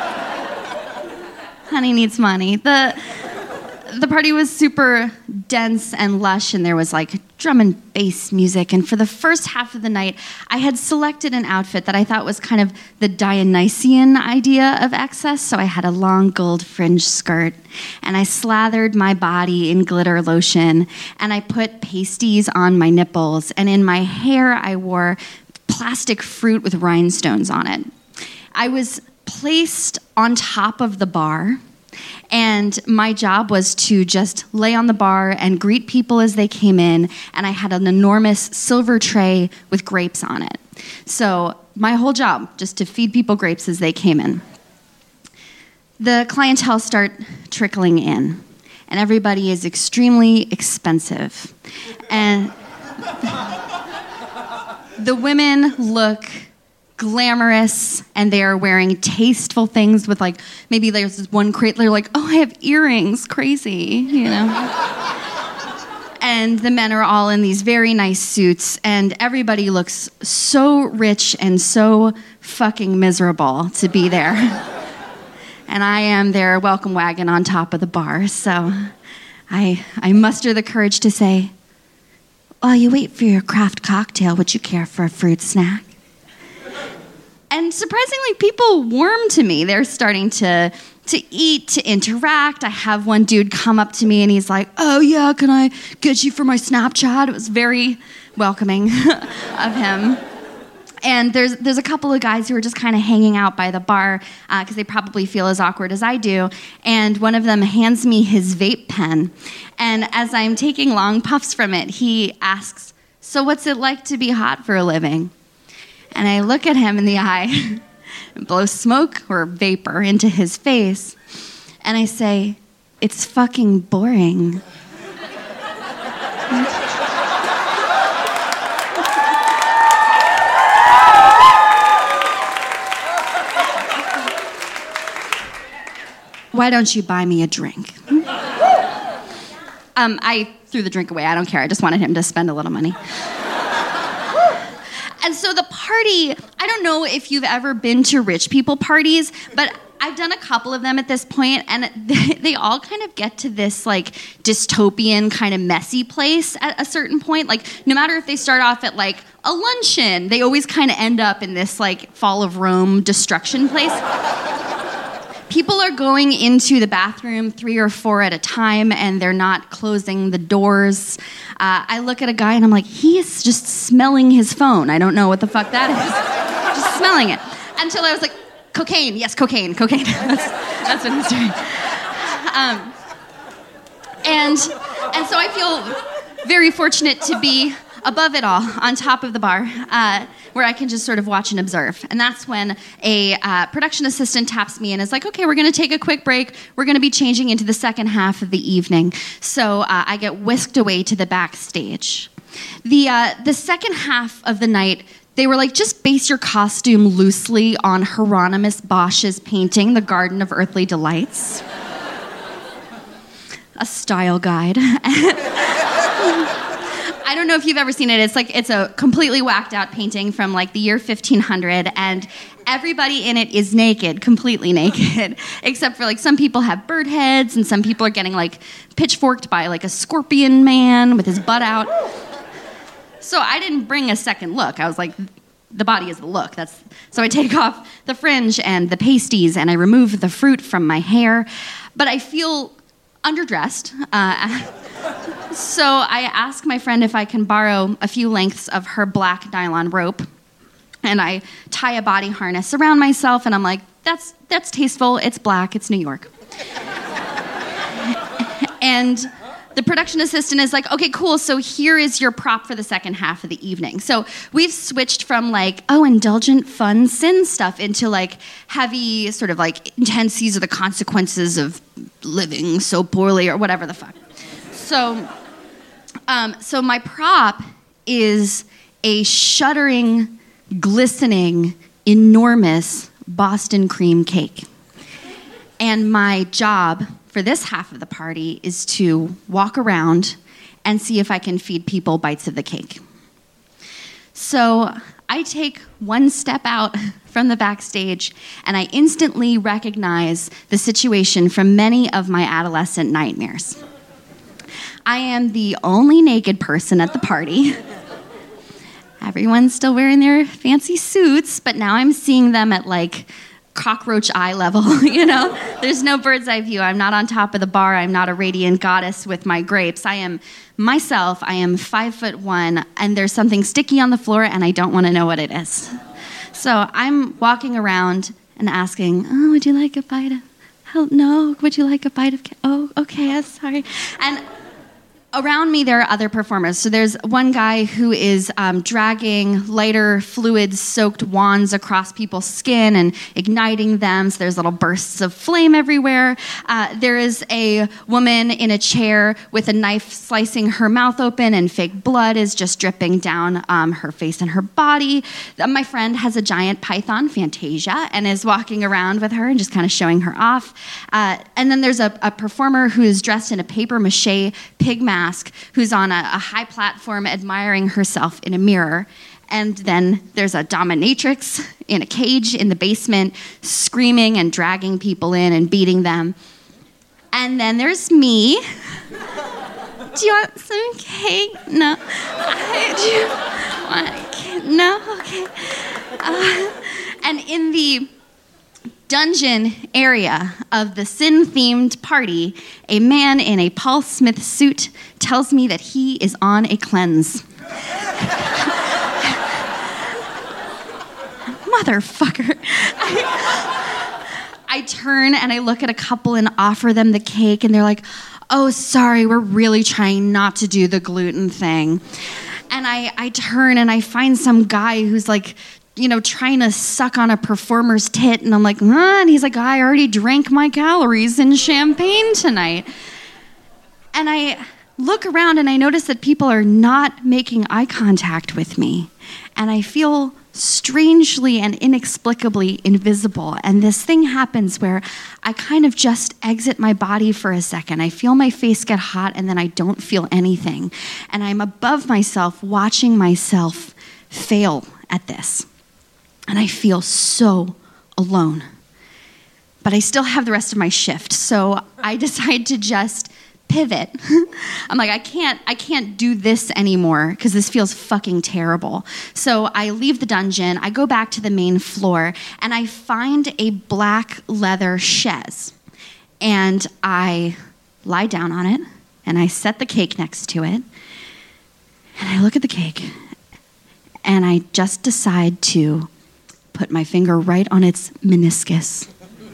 [SPEAKER 2] honey needs money. The the party was super dense and lush, and there was like drum and bass music. And for the first half of the night, I had selected an outfit that I thought was kind of the Dionysian idea of excess. So I had a long gold fringe skirt, and I slathered my body in glitter lotion, and I put pasties on my nipples, and in my hair I wore plastic fruit with rhinestones on it. I was placed on top of the bar, and my job was to just lay on the bar and greet people as they came in, and I had an enormous silver tray with grapes on it. So my whole job, just to feed people grapes as they came in. The clientele start trickling in, and everybody is extremely expensive. And the women look glamorous, and they are wearing tasteful things with like, maybe there's this one crate, they're like, "Oh, I have earrings, crazy," you know? And the men are all in these very nice suits, and everybody looks so rich and so fucking miserable to be there. And I am their welcome wagon on top of the bar, so I, I muster the courage to say, "While you wait for your craft cocktail, would you care for a fruit snack?" And surprisingly, people warm to me. They're starting to to eat, to interact. I have one dude come up to me and he's like, "Oh yeah, can I get you for my Snapchat?" It was very welcoming of him. And there's there's a couple of guys who are just kind of hanging out by the bar because uh, they probably feel as awkward as I do. And one of them hands me his vape pen. And as I'm taking long puffs from it, he asks, "So what's it like to be hot for a living?" And I look at him in the eye and blow smoke or vapor into his face. And I say, "It's fucking boring." "Why don't you buy me a drink?" um, I threw the drink away. I don't care. I just wanted him to spend a little money. And so the party, I don't know if you've ever been to rich people parties, but I've done a couple of them at this point, and they, they all kind of get to this like dystopian kind of messy place at a certain point. Like no matter if they start off at like a luncheon, they always kind of end up in this like Fall of Rome destruction place. People are going into the bathroom three or four at a time, and they're not closing the doors. Uh, I look at a guy, and I'm like, he is just smelling his phone. I don't know what the fuck that is. Just smelling it. Until I was like, cocaine. Yes, cocaine, cocaine. that's, that's what he's doing. Um, and, and so I feel very fortunate to be above it all, on top of the bar, uh, where I can just sort of watch and observe. And that's when a uh, production assistant taps me and is like, "Okay, we're going to take a quick break. We're going to be changing into the second half of the evening." So uh, I get whisked away to the backstage. The uh, the second half of the night, they were like, "Just base your costume loosely on Hieronymus Bosch's painting, The Garden of Earthly Delights." a style guide. I don't know if you've ever seen it. It's like it's a completely whacked out painting from like the year fifteen hundred, and everybody in it is naked, completely naked, except for like some people have bird heads and some people are getting like pitchforked by like a scorpion man with his butt out. So I didn't bring a second look. I was like, the body is the look. That's so I take off the fringe and the pasties and I remove the fruit from my hair, but I feel underdressed. Uh, so I ask my friend if I can borrow a few lengths of her black nylon rope, and I tie a body harness around myself, and I'm like, that's that's tasteful. It's black. It's New York. And the production assistant is like, okay, cool, so here is your prop for the second half of the evening. So we've switched from like, oh, indulgent, fun, sin stuff into like heavy, sort of like intense, these are the consequences of living so poorly or whatever the fuck. So, um, so my prop is a shuddering, glistening, enormous Boston cream cake. And my job for this half of the party is to walk around and see if I can feed people bites of the cake. So I take one step out from the backstage and I instantly recognize the situation from many of my adolescent nightmares. I am the only naked person at the party. Everyone's still wearing their fancy suits, but now I'm seeing them at like cockroach eye level, you know? There's no bird's eye view. I'm not on top of the bar. I'm not a radiant goddess with my grapes. I am myself. I am five foot one, and there's something sticky on the floor, and I don't want to know what it is. So I'm walking around and asking, oh, would you like a bite of, oh, no, would you like a bite of, oh, okay, I'm sorry. And around me, there are other performers. So there's one guy who is um, dragging lighter fluid-soaked wands across people's skin and igniting them. So there's little bursts of flame everywhere. Uh, there is a woman in a chair with a knife slicing her mouth open, and fake blood is just dripping down um, her face and her body. Uh, my friend has a giant python, Fantasia, and is walking around with her and just kind of showing her off. Uh, and then there's a, a performer who is dressed in a papier-mâché pig mask, who's on a, a high platform admiring herself in a mirror. And then there's a dominatrix in a cage in the basement screaming and dragging people in and beating them. And then there's me. Do you want some cake? No. Do you want cake? No? Okay. Uh, and in the dungeon area of the sin-themed party, a man in a Paul Smith suit tells me that he is on a cleanse. Motherfucker. I, I turn and I look at a couple and offer them the cake, and they're like, oh, sorry, we're really trying not to do the gluten thing. And I, I turn and I find some guy who's like, you know, trying to suck on a performer's tit, and I'm like, huh? And he's like, I already drank my calories in champagne tonight. And I look around and I notice that people are not making eye contact with me. And I feel strangely and inexplicably invisible. And this thing happens where I kind of just exit my body for a second. I feel my face get hot, and then I don't feel anything. And I'm above myself, watching myself fail at this. And I feel so alone. But I still have the rest of my shift, so I decide to just pivot. I'm like, I can't, I can't do this anymore because this feels fucking terrible. So I leave the dungeon, I go back to the main floor, and I find a black leather chaise. And I lie down on it, and I set the cake next to it, and I look at the cake, and I just decide to put my finger right on its meniscus.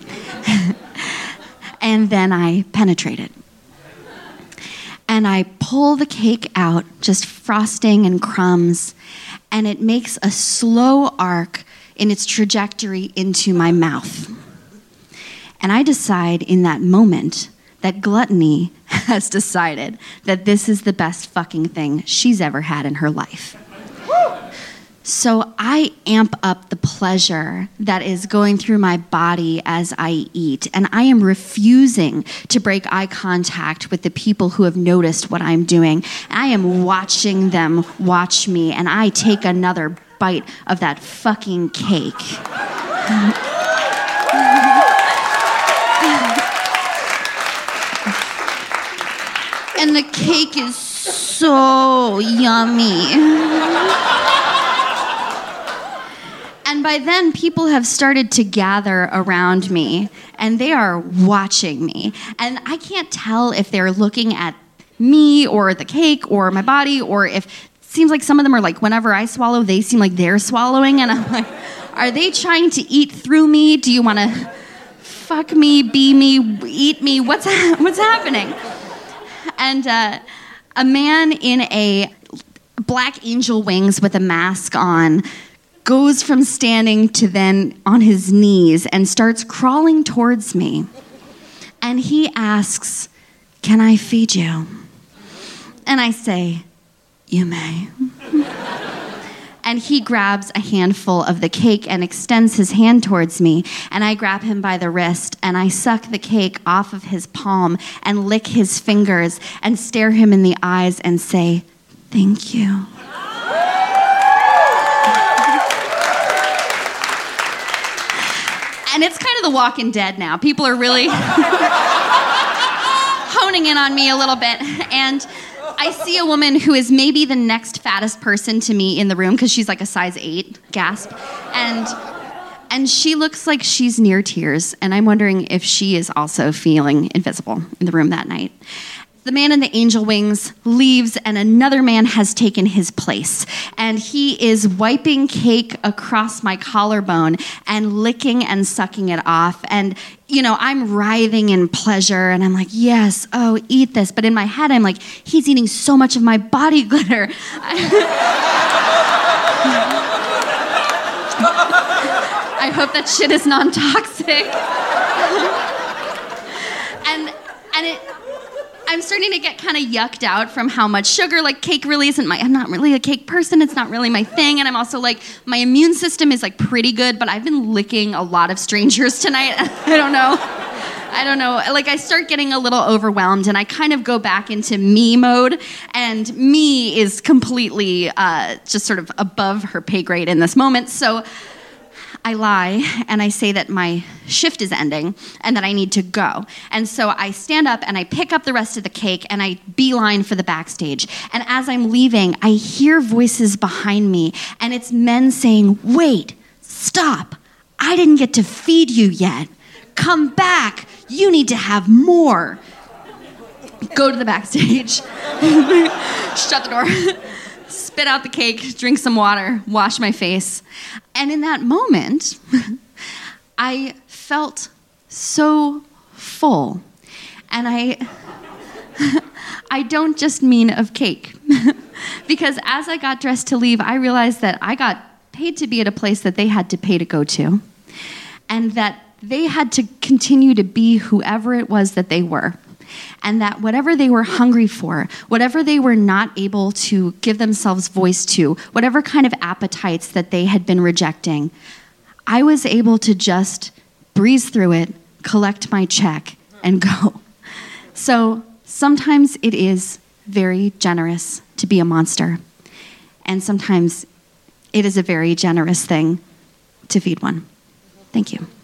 [SPEAKER 2] And then I penetrate it. And I pull the cake out, just frosting and crumbs, and it makes a slow arc in its trajectory into my mouth. And I decide in that moment that gluttony has decided that this is the best fucking thing she's ever had in her life. So I amp up the pleasure that is going through my body as I eat, and I am refusing to break eye contact with the people who have noticed what I'm doing. I am watching them watch me, and I take another bite of that fucking cake. And the cake is so yummy. And by then, people have started to gather around me, and they are watching me. And I can't tell if they're looking at me or the cake or my body, or if it seems like some of them are like, whenever I swallow, they seem like they're swallowing. And I'm like, are they trying to eat through me? Do you want to fuck me, be me, eat me? What's, what's happening? And uh, a man in a black angel wings with a mask on goes from standing to then on his knees and starts crawling towards me. And he asks, "Can I feed you?" And I say, "You may." And he grabs a handful of the cake and extends his hand towards me. And I grab him by the wrist and I suck the cake off of his palm and lick his fingers and stare him in the eyes and say, "Thank you." And it's kind of The Walking Dead now. People are really honing in on me a little bit. And I see a woman who is maybe the next fattest person to me in the room because she's like a size eight, gasp. And and she looks like she's near tears. And I'm wondering if she is also feeling invisible in the room that night. The man in the angel wings leaves, and another man has taken his place. And he is wiping cake across my collarbone and licking and sucking it off. And, you know, I'm writhing in pleasure, and I'm like, yes, oh, eat this. But in my head, I'm like, he's eating so much of my body glitter. I hope that shit is non-toxic. and, and it... I'm starting to get kind of yucked out from how much sugar, like cake really isn't my, I'm not really a cake person, it's not really my thing, and I'm also like, my immune system is like pretty good, but I've been licking a lot of strangers tonight. I don't know. I don't know. Like I start getting a little overwhelmed and I kind of go back into me mode, and me is completely uh, just sort of above her pay grade in this moment, so I lie and I say that my shift is ending and that I need to go. And so I stand up and I pick up the rest of the cake and I beeline for the backstage. And as I'm leaving, I hear voices behind me, and it's men saying, "Wait, stop. I didn't get to feed you yet. Come back. You need to have more." Go to the backstage. Shut the door. Spit out the cake, drink some water, wash my face. And in that moment, I felt so full. And I I don't just mean of cake. Because as I got dressed to leave, I realized that I got paid to be at a place that they had to pay to go to. And that they had to continue to be whoever it was that they were. And that whatever they were hungry for, whatever they were not able to give themselves voice to, whatever kind of appetites that they had been rejecting, I was able to just breeze through it, collect my check, and go. So sometimes it is very generous to be a monster. And sometimes it is a very generous thing to feed one. Thank you.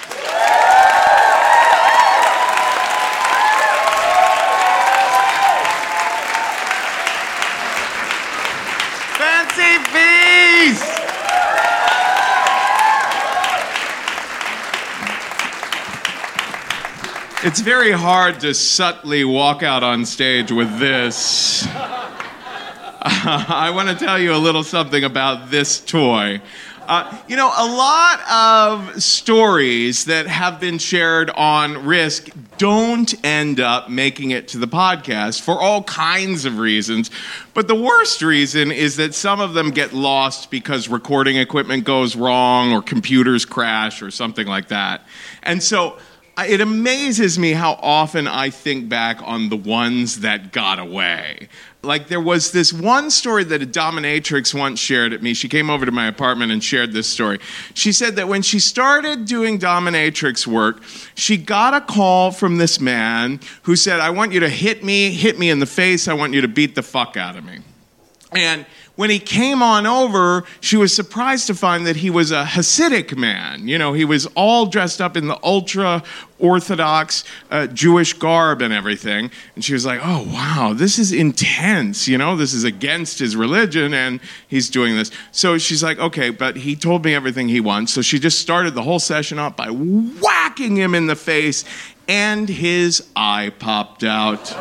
[SPEAKER 1] It's very hard to subtly walk out on stage with this. Uh, I want to tell you a little something about this toy. Uh, you know, a lot of stories that have been shared on Risk don't end up making it to the podcast for all kinds of reasons. But the worst reason is that some of them get lost because recording equipment goes wrong or computers crash or something like that. And so I, it amazes me how often I think back on the ones that got away. Like, there was this one story that a dominatrix once shared at me. She came over to my apartment and shared this story. She said that when she started doing dominatrix work, she got a call from this man who said, I want you to hit me, hit me in the face. I want you to beat the fuck out of me. And when he came on over, she was surprised to find that he was a Hasidic man. You know, he was all dressed up in the ultra-Orthodox uh, Jewish garb and everything. And she was like, oh, wow, this is intense. You know, this is against his religion, and he's doing this. So she's like, okay, but he told me everything he wants. So she just started the whole session off by whacking him in the face, and his eye popped out.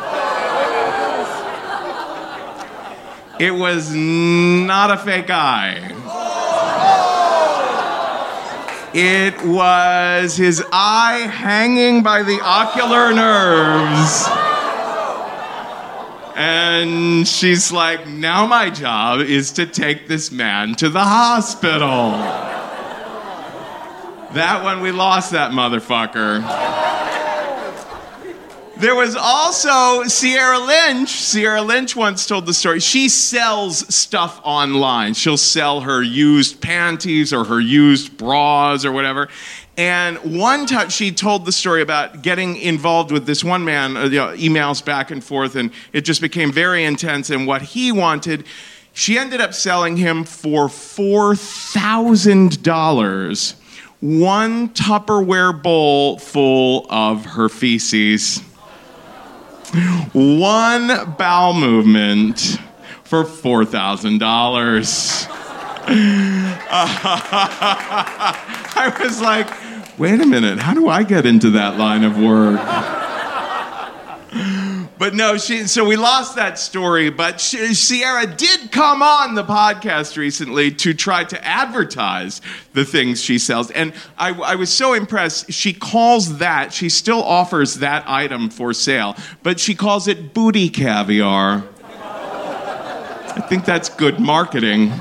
[SPEAKER 1] It was not a fake eye. It was his eye hanging by the ocular nerves. And she's like, now my job is to take this man to the hospital. That one, we lost that motherfucker. There was also Sierra Lynch. Sierra Lynch once told the story. She sells stuff online. She'll sell her used panties or her used bras or whatever. And one time she told the story about getting involved with this one man, uh, you know, emails back and forth, and it just became very intense. And what he wanted, she ended up selling him for four thousand dollars, one Tupperware bowl full of her feces. One bowel movement for four thousand dollars. I was like, wait a minute, how do I get into that line of work? But no, she, so we lost that story, but she, Sierra did come on the podcast recently to try to advertise the things she sells. And I, I was so impressed. She calls that, she still offers that item for sale, but she calls it booty caviar. I think that's good marketing.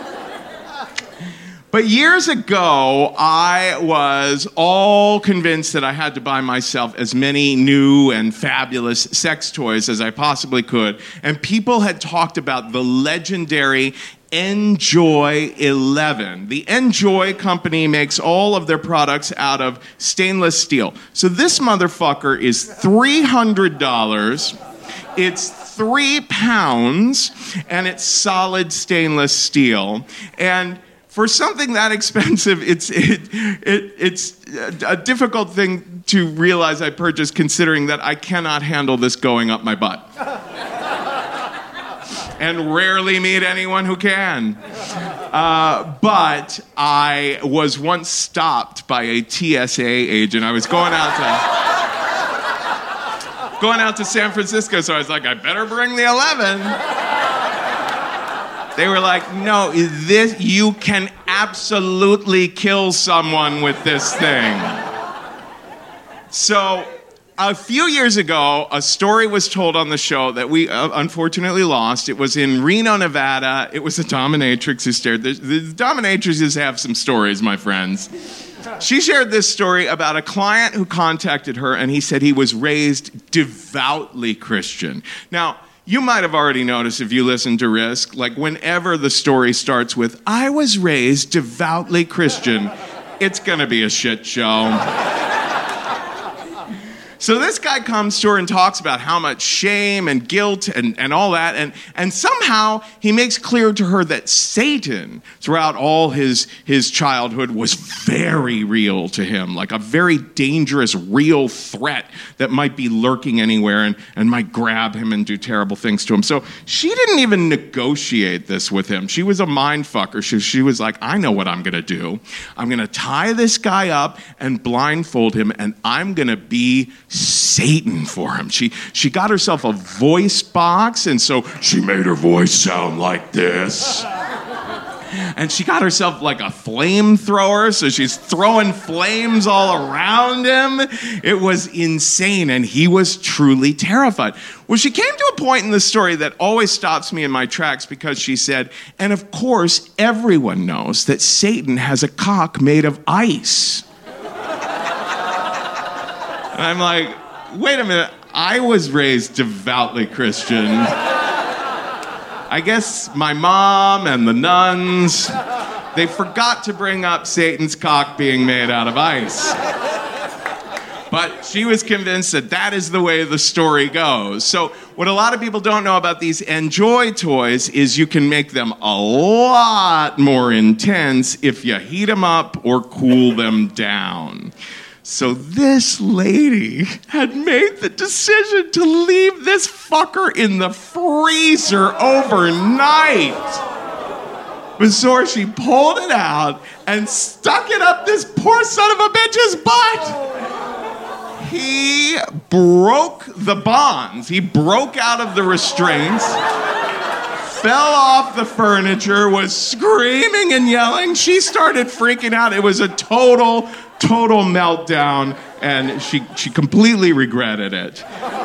[SPEAKER 1] But years ago, I was all convinced that I had to buy myself as many new and fabulous sex toys as I possibly could. And people had talked about the legendary Enjoy eleven. The Enjoy company makes all of their products out of stainless steel. So this motherfucker is three hundred dollars. It's three pounds, and it's solid stainless steel. And for something that expensive, it's it, it it's a difficult thing to realize I purchased, considering that I cannot handle this going up my butt. And rarely meet anyone who can. Uh, but I was once stopped by a T S A agent. I was going out to going out to San Francisco, so I was like, I better bring the eleven. They were like, no, this, you can absolutely kill someone with this thing. So a few years ago, a story was told on the show that we uh, unfortunately lost. It was in Reno, Nevada. It was a dominatrix who stared. The, the dominatrixes have some stories, my friends. She shared this story about a client who contacted her, and he said he was raised devoutly Christian. Now, you might have already noticed if you listen to Risk, like whenever the story starts with, I was raised devoutly Christian, it's gonna be a shit show. So this guy comes to her and talks about how much shame and guilt and, and all that, and, and somehow he makes clear to her that Satan, throughout all his, his childhood, was very real to him, like a very dangerous, real threat that might be lurking anywhere and, and might grab him and do terrible things to him. So she didn't even negotiate this with him. She was a mind fucker. She, she was like, I know what I'm going to do. I'm going to tie this guy up and blindfold him, and I'm going to be Satan for him. She she got herself a voice box, and so she made her voice sound like this. And she got herself like a flamethrower, so she's throwing flames all around him. It was insane, and he was truly terrified. Well, she came to a point in the story that always stops me in my tracks, because she said, and of course, everyone knows that Satan has a cock made of ice. And I'm like, wait a minute, I was raised devoutly Christian. I guess my mom and the nuns, they forgot to bring up Satan's cock being made out of ice. But she was convinced that that is the way the story goes. So what a lot of people don't know about these Enjoy toys is you can make them a lot more intense if you heat them up or cool them down. So this lady had made the decision to leave this fucker in the freezer overnight. Before she pulled it out and stuck it up this poor son of a bitch's butt. He broke the bonds. He broke out of the restraints, fell off the furniture, was screaming and yelling. She started freaking out. It was a total, total meltdown, and she, she completely regretted it.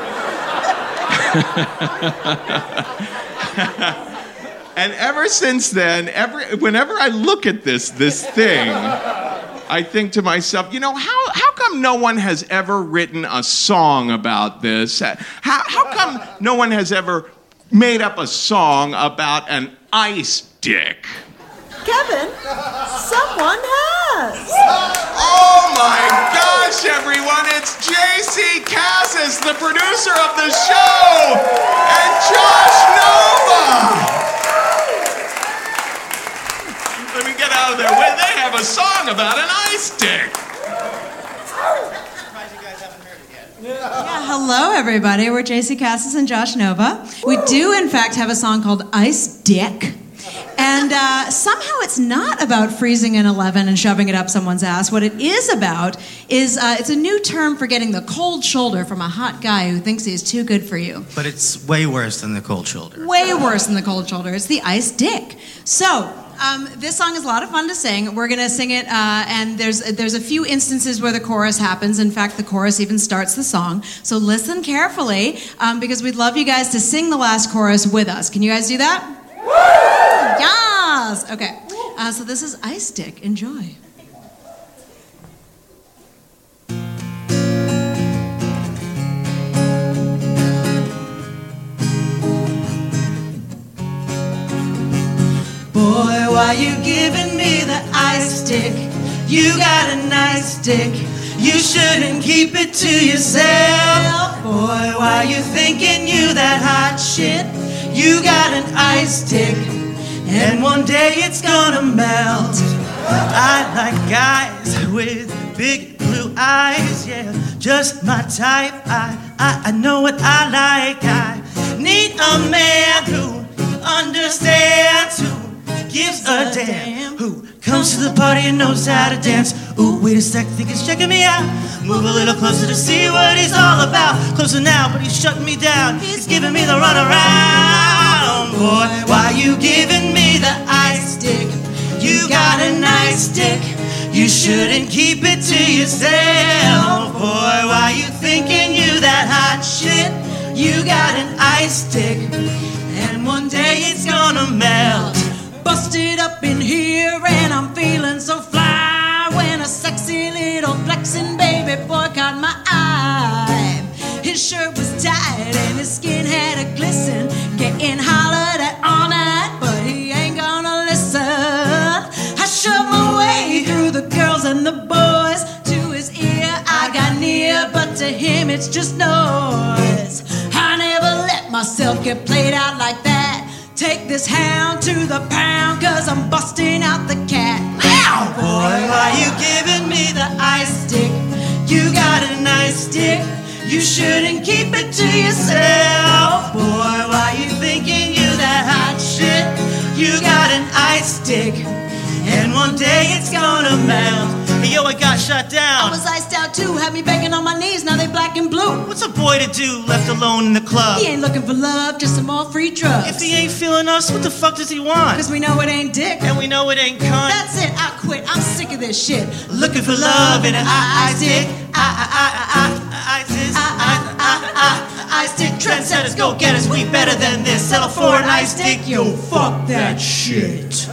[SPEAKER 1] And ever since then, every, whenever I look at this, this thing, I think to myself, you know, how, how come no one has ever written a song about this? How, how come no one has ever made up a song about an ice dick?
[SPEAKER 6] Kevin, someone has.
[SPEAKER 1] Oh my gosh, everyone, it's J C Cassis, the producer of the show, and Josh Nova. Let me get out of there. Wait, they have a song about an ice dick.
[SPEAKER 6] Yeah, hello, everybody. We're J C Cassis and Josh Nova. We do, in fact, have a song called Ice Dick. And uh, somehow it's not about freezing an eleven and shoving it up someone's ass. What it is about is uh, it's a new term for getting the cold shoulder from a hot guy who thinks he's too good for you.
[SPEAKER 7] But it's way worse than the cold shoulder.
[SPEAKER 6] Way worse than the cold shoulder. It's the ice dick. So, um, this song is a lot of fun to sing. We're going to sing it, uh, and there's there's a few instances where the chorus happens. In fact, the chorus even starts the song. So listen carefully, um, because we'd love you guys to sing the last chorus with us. Can you guys do that? Yes! Okay. Uh, so this is Ice Dick. Enjoy. Boy, why you giving me the ice dick? You got a nice dick. You shouldn't keep it to yourself. Boy, why you thinking you that hot shit? You got an ice dick, and one day it's gonna melt. I like guys with big blue eyes, yeah, just my type. I, I, I know what I like. I need a man who understands, who gives a damn, who comes to the party and knows how to dance. Ooh, wait a sec, think he's checking me out. Move a little closer to see what he's all about. Closer now, but he's shutting me down. He's giving me the runaround. Boy, why you giving me the ice dick? You got a nice dick. You shouldn't keep it to yourself. Boy, why you thinking you that hot shit? You got an ice dick, and one day it's gonna melt. Busted up in here and I'm feeling so fly when a sexy little flexing baby boy caught my eye. His shirt was tight and his skin had a glisten, getting hollered at all night, but he ain't gonna listen. I shoved my way through the girls and the boys. To his ear I got near, but to him it's just noise. I never let myself get played out like that. Take this hound to the pound, cause I'm busting out the cat. Ow! Boy, why you giving me the ice dick? You got a nice dick. You shouldn't keep it to yourself. Boy, why you thinking you that hot shit? You got an ice dick, and one day it's gonna melt. Hey, yo, I got shot down. I was iced out too, had me begging on my knees, now they black and blue. What's a boy to do left alone in the club? He ain't looking for love, just some more free drugs. If he ain't feeling us, what the fuck does he want? Cause we know it ain't dick. And we know it ain't cunt. That's it, I quit, I'm sick of this shit. Looking for love in an ice dick. I, I, I, I, I, ice I, I, I, I, ice dick. Trendsetters, go get us, we better than this. Settle for an ice dick, yo, fuck that shit.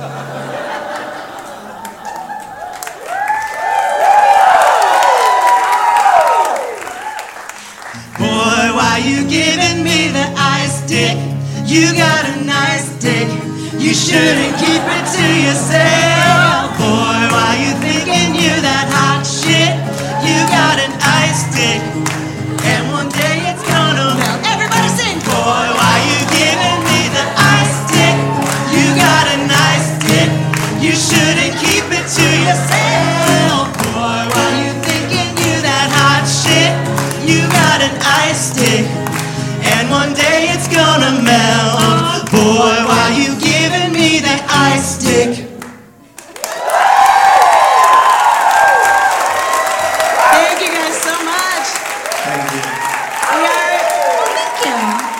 [SPEAKER 6] why you giving me the ice dick? You got a nice dick. You shouldn't keep it to yourself. Boy, why you thinking you that hot shit? You got an ice dick, and one day it's gonna melt. Everybody sing. Boy, why you giving me the ice dick? You got a nice dick. You shouldn't keep it to yourself. Boy, why you thinking you that hot shit? You got an ice dick, and one day it's gonna melt. Boy, why you giving me that ice dick?
[SPEAKER 5] Thank you guys so much.
[SPEAKER 7] Thank you.
[SPEAKER 5] We are, thank you.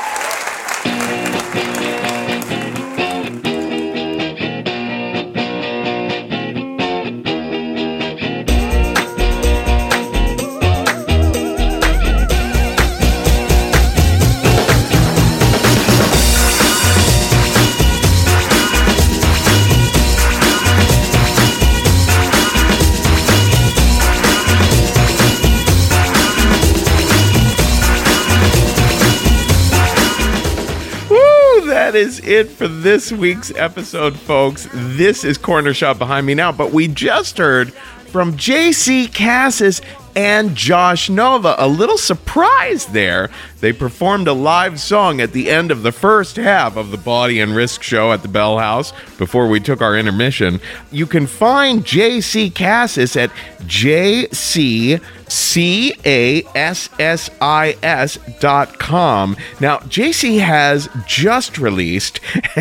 [SPEAKER 1] That is it for this week's episode, folks. This is Corner Shop Behind Me Now, but we just heard from J C Cassis and Josh Nova. A little surprise there. They performed a live song at the end of the first half of the Body and Risk show at the Bell House before we took our intermission. You can find J C Cassis at J C C A S S I S dot com. Now, J C has just released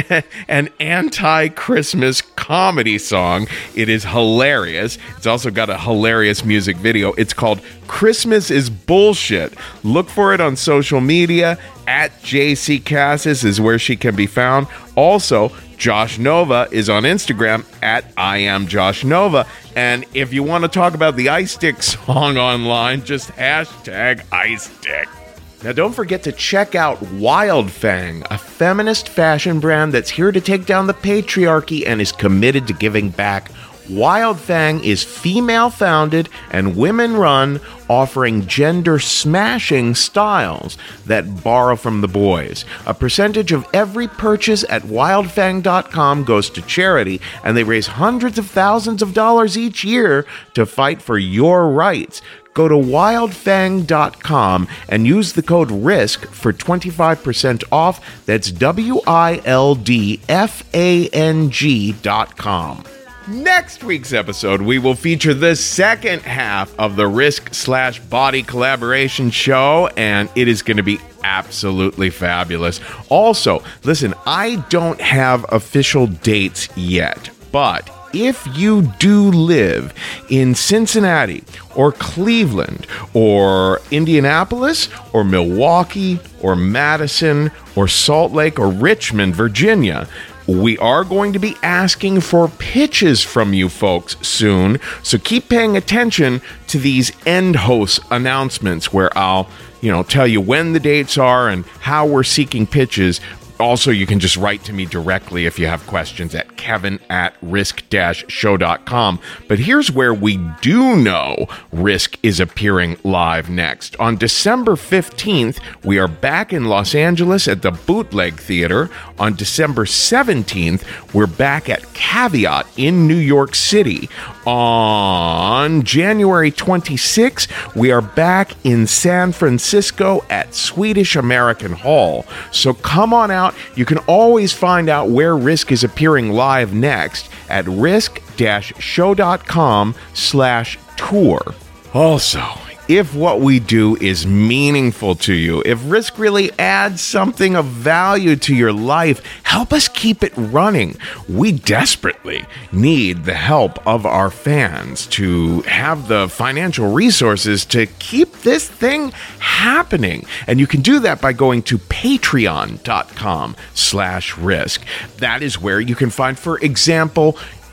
[SPEAKER 1] an anti-Christmas comedy song. It is hilarious. It's also got a hilarious music video. It's called Christmas is Bullshit. Look for it on social media. At J C Cassis is where she can be found. Also, Josh Nova is on Instagram at I am Josh Nova. And if you want to talk about the Ice Stick song online, just hashtag Ice Stick. Now, don't forget to check out Wildfang, a feminist fashion brand that's here to take down the patriarchy and is committed to giving back. Wildfang is female-founded and women-run, offering gender-smashing styles that borrow from the boys. A percentage of every purchase at wildfang dot com goes to charity, and they raise hundreds of thousands of dollars each year to fight for your rights. Go to wildfang dot com and use the code RISK for twenty-five percent off. That's W I L D F A N G dot com. Next week's episode, we will feature the second half of the Risk slash Body collaboration show, and it is going to be absolutely fabulous. Also, listen, I don't have official dates yet, but if you do live in Cincinnati or Cleveland or Indianapolis or Milwaukee or Madison or Salt Lake or Richmond, Virginia, we are going to be asking for pitches from you folks soon, so keep paying attention to these end host announcements where I'll, you know, tell you when the dates are and how we're seeking pitches. Also, you can just write to me directly if you have questions at kevin at risk dash show dot com. But here's where we do know Risk is appearing live next. On December fifteenth, we are back in Los Angeles at the Bootleg Theater. On December seventeenth, we're back at Caveat in New York City. On January twenty-sixth, we are back in San Francisco at Swedish American Hall. So come on out. You can always find out where Risk is appearing live next at risk dash show dot com slash tour. Also, if what we do is meaningful to you, if Risk really adds something of value to your life, help us keep it running. We desperately need the help of our fans to have the financial resources to keep this thing happening. And you can do that by going to patreon dot com slash risk. That is where you can find, for example,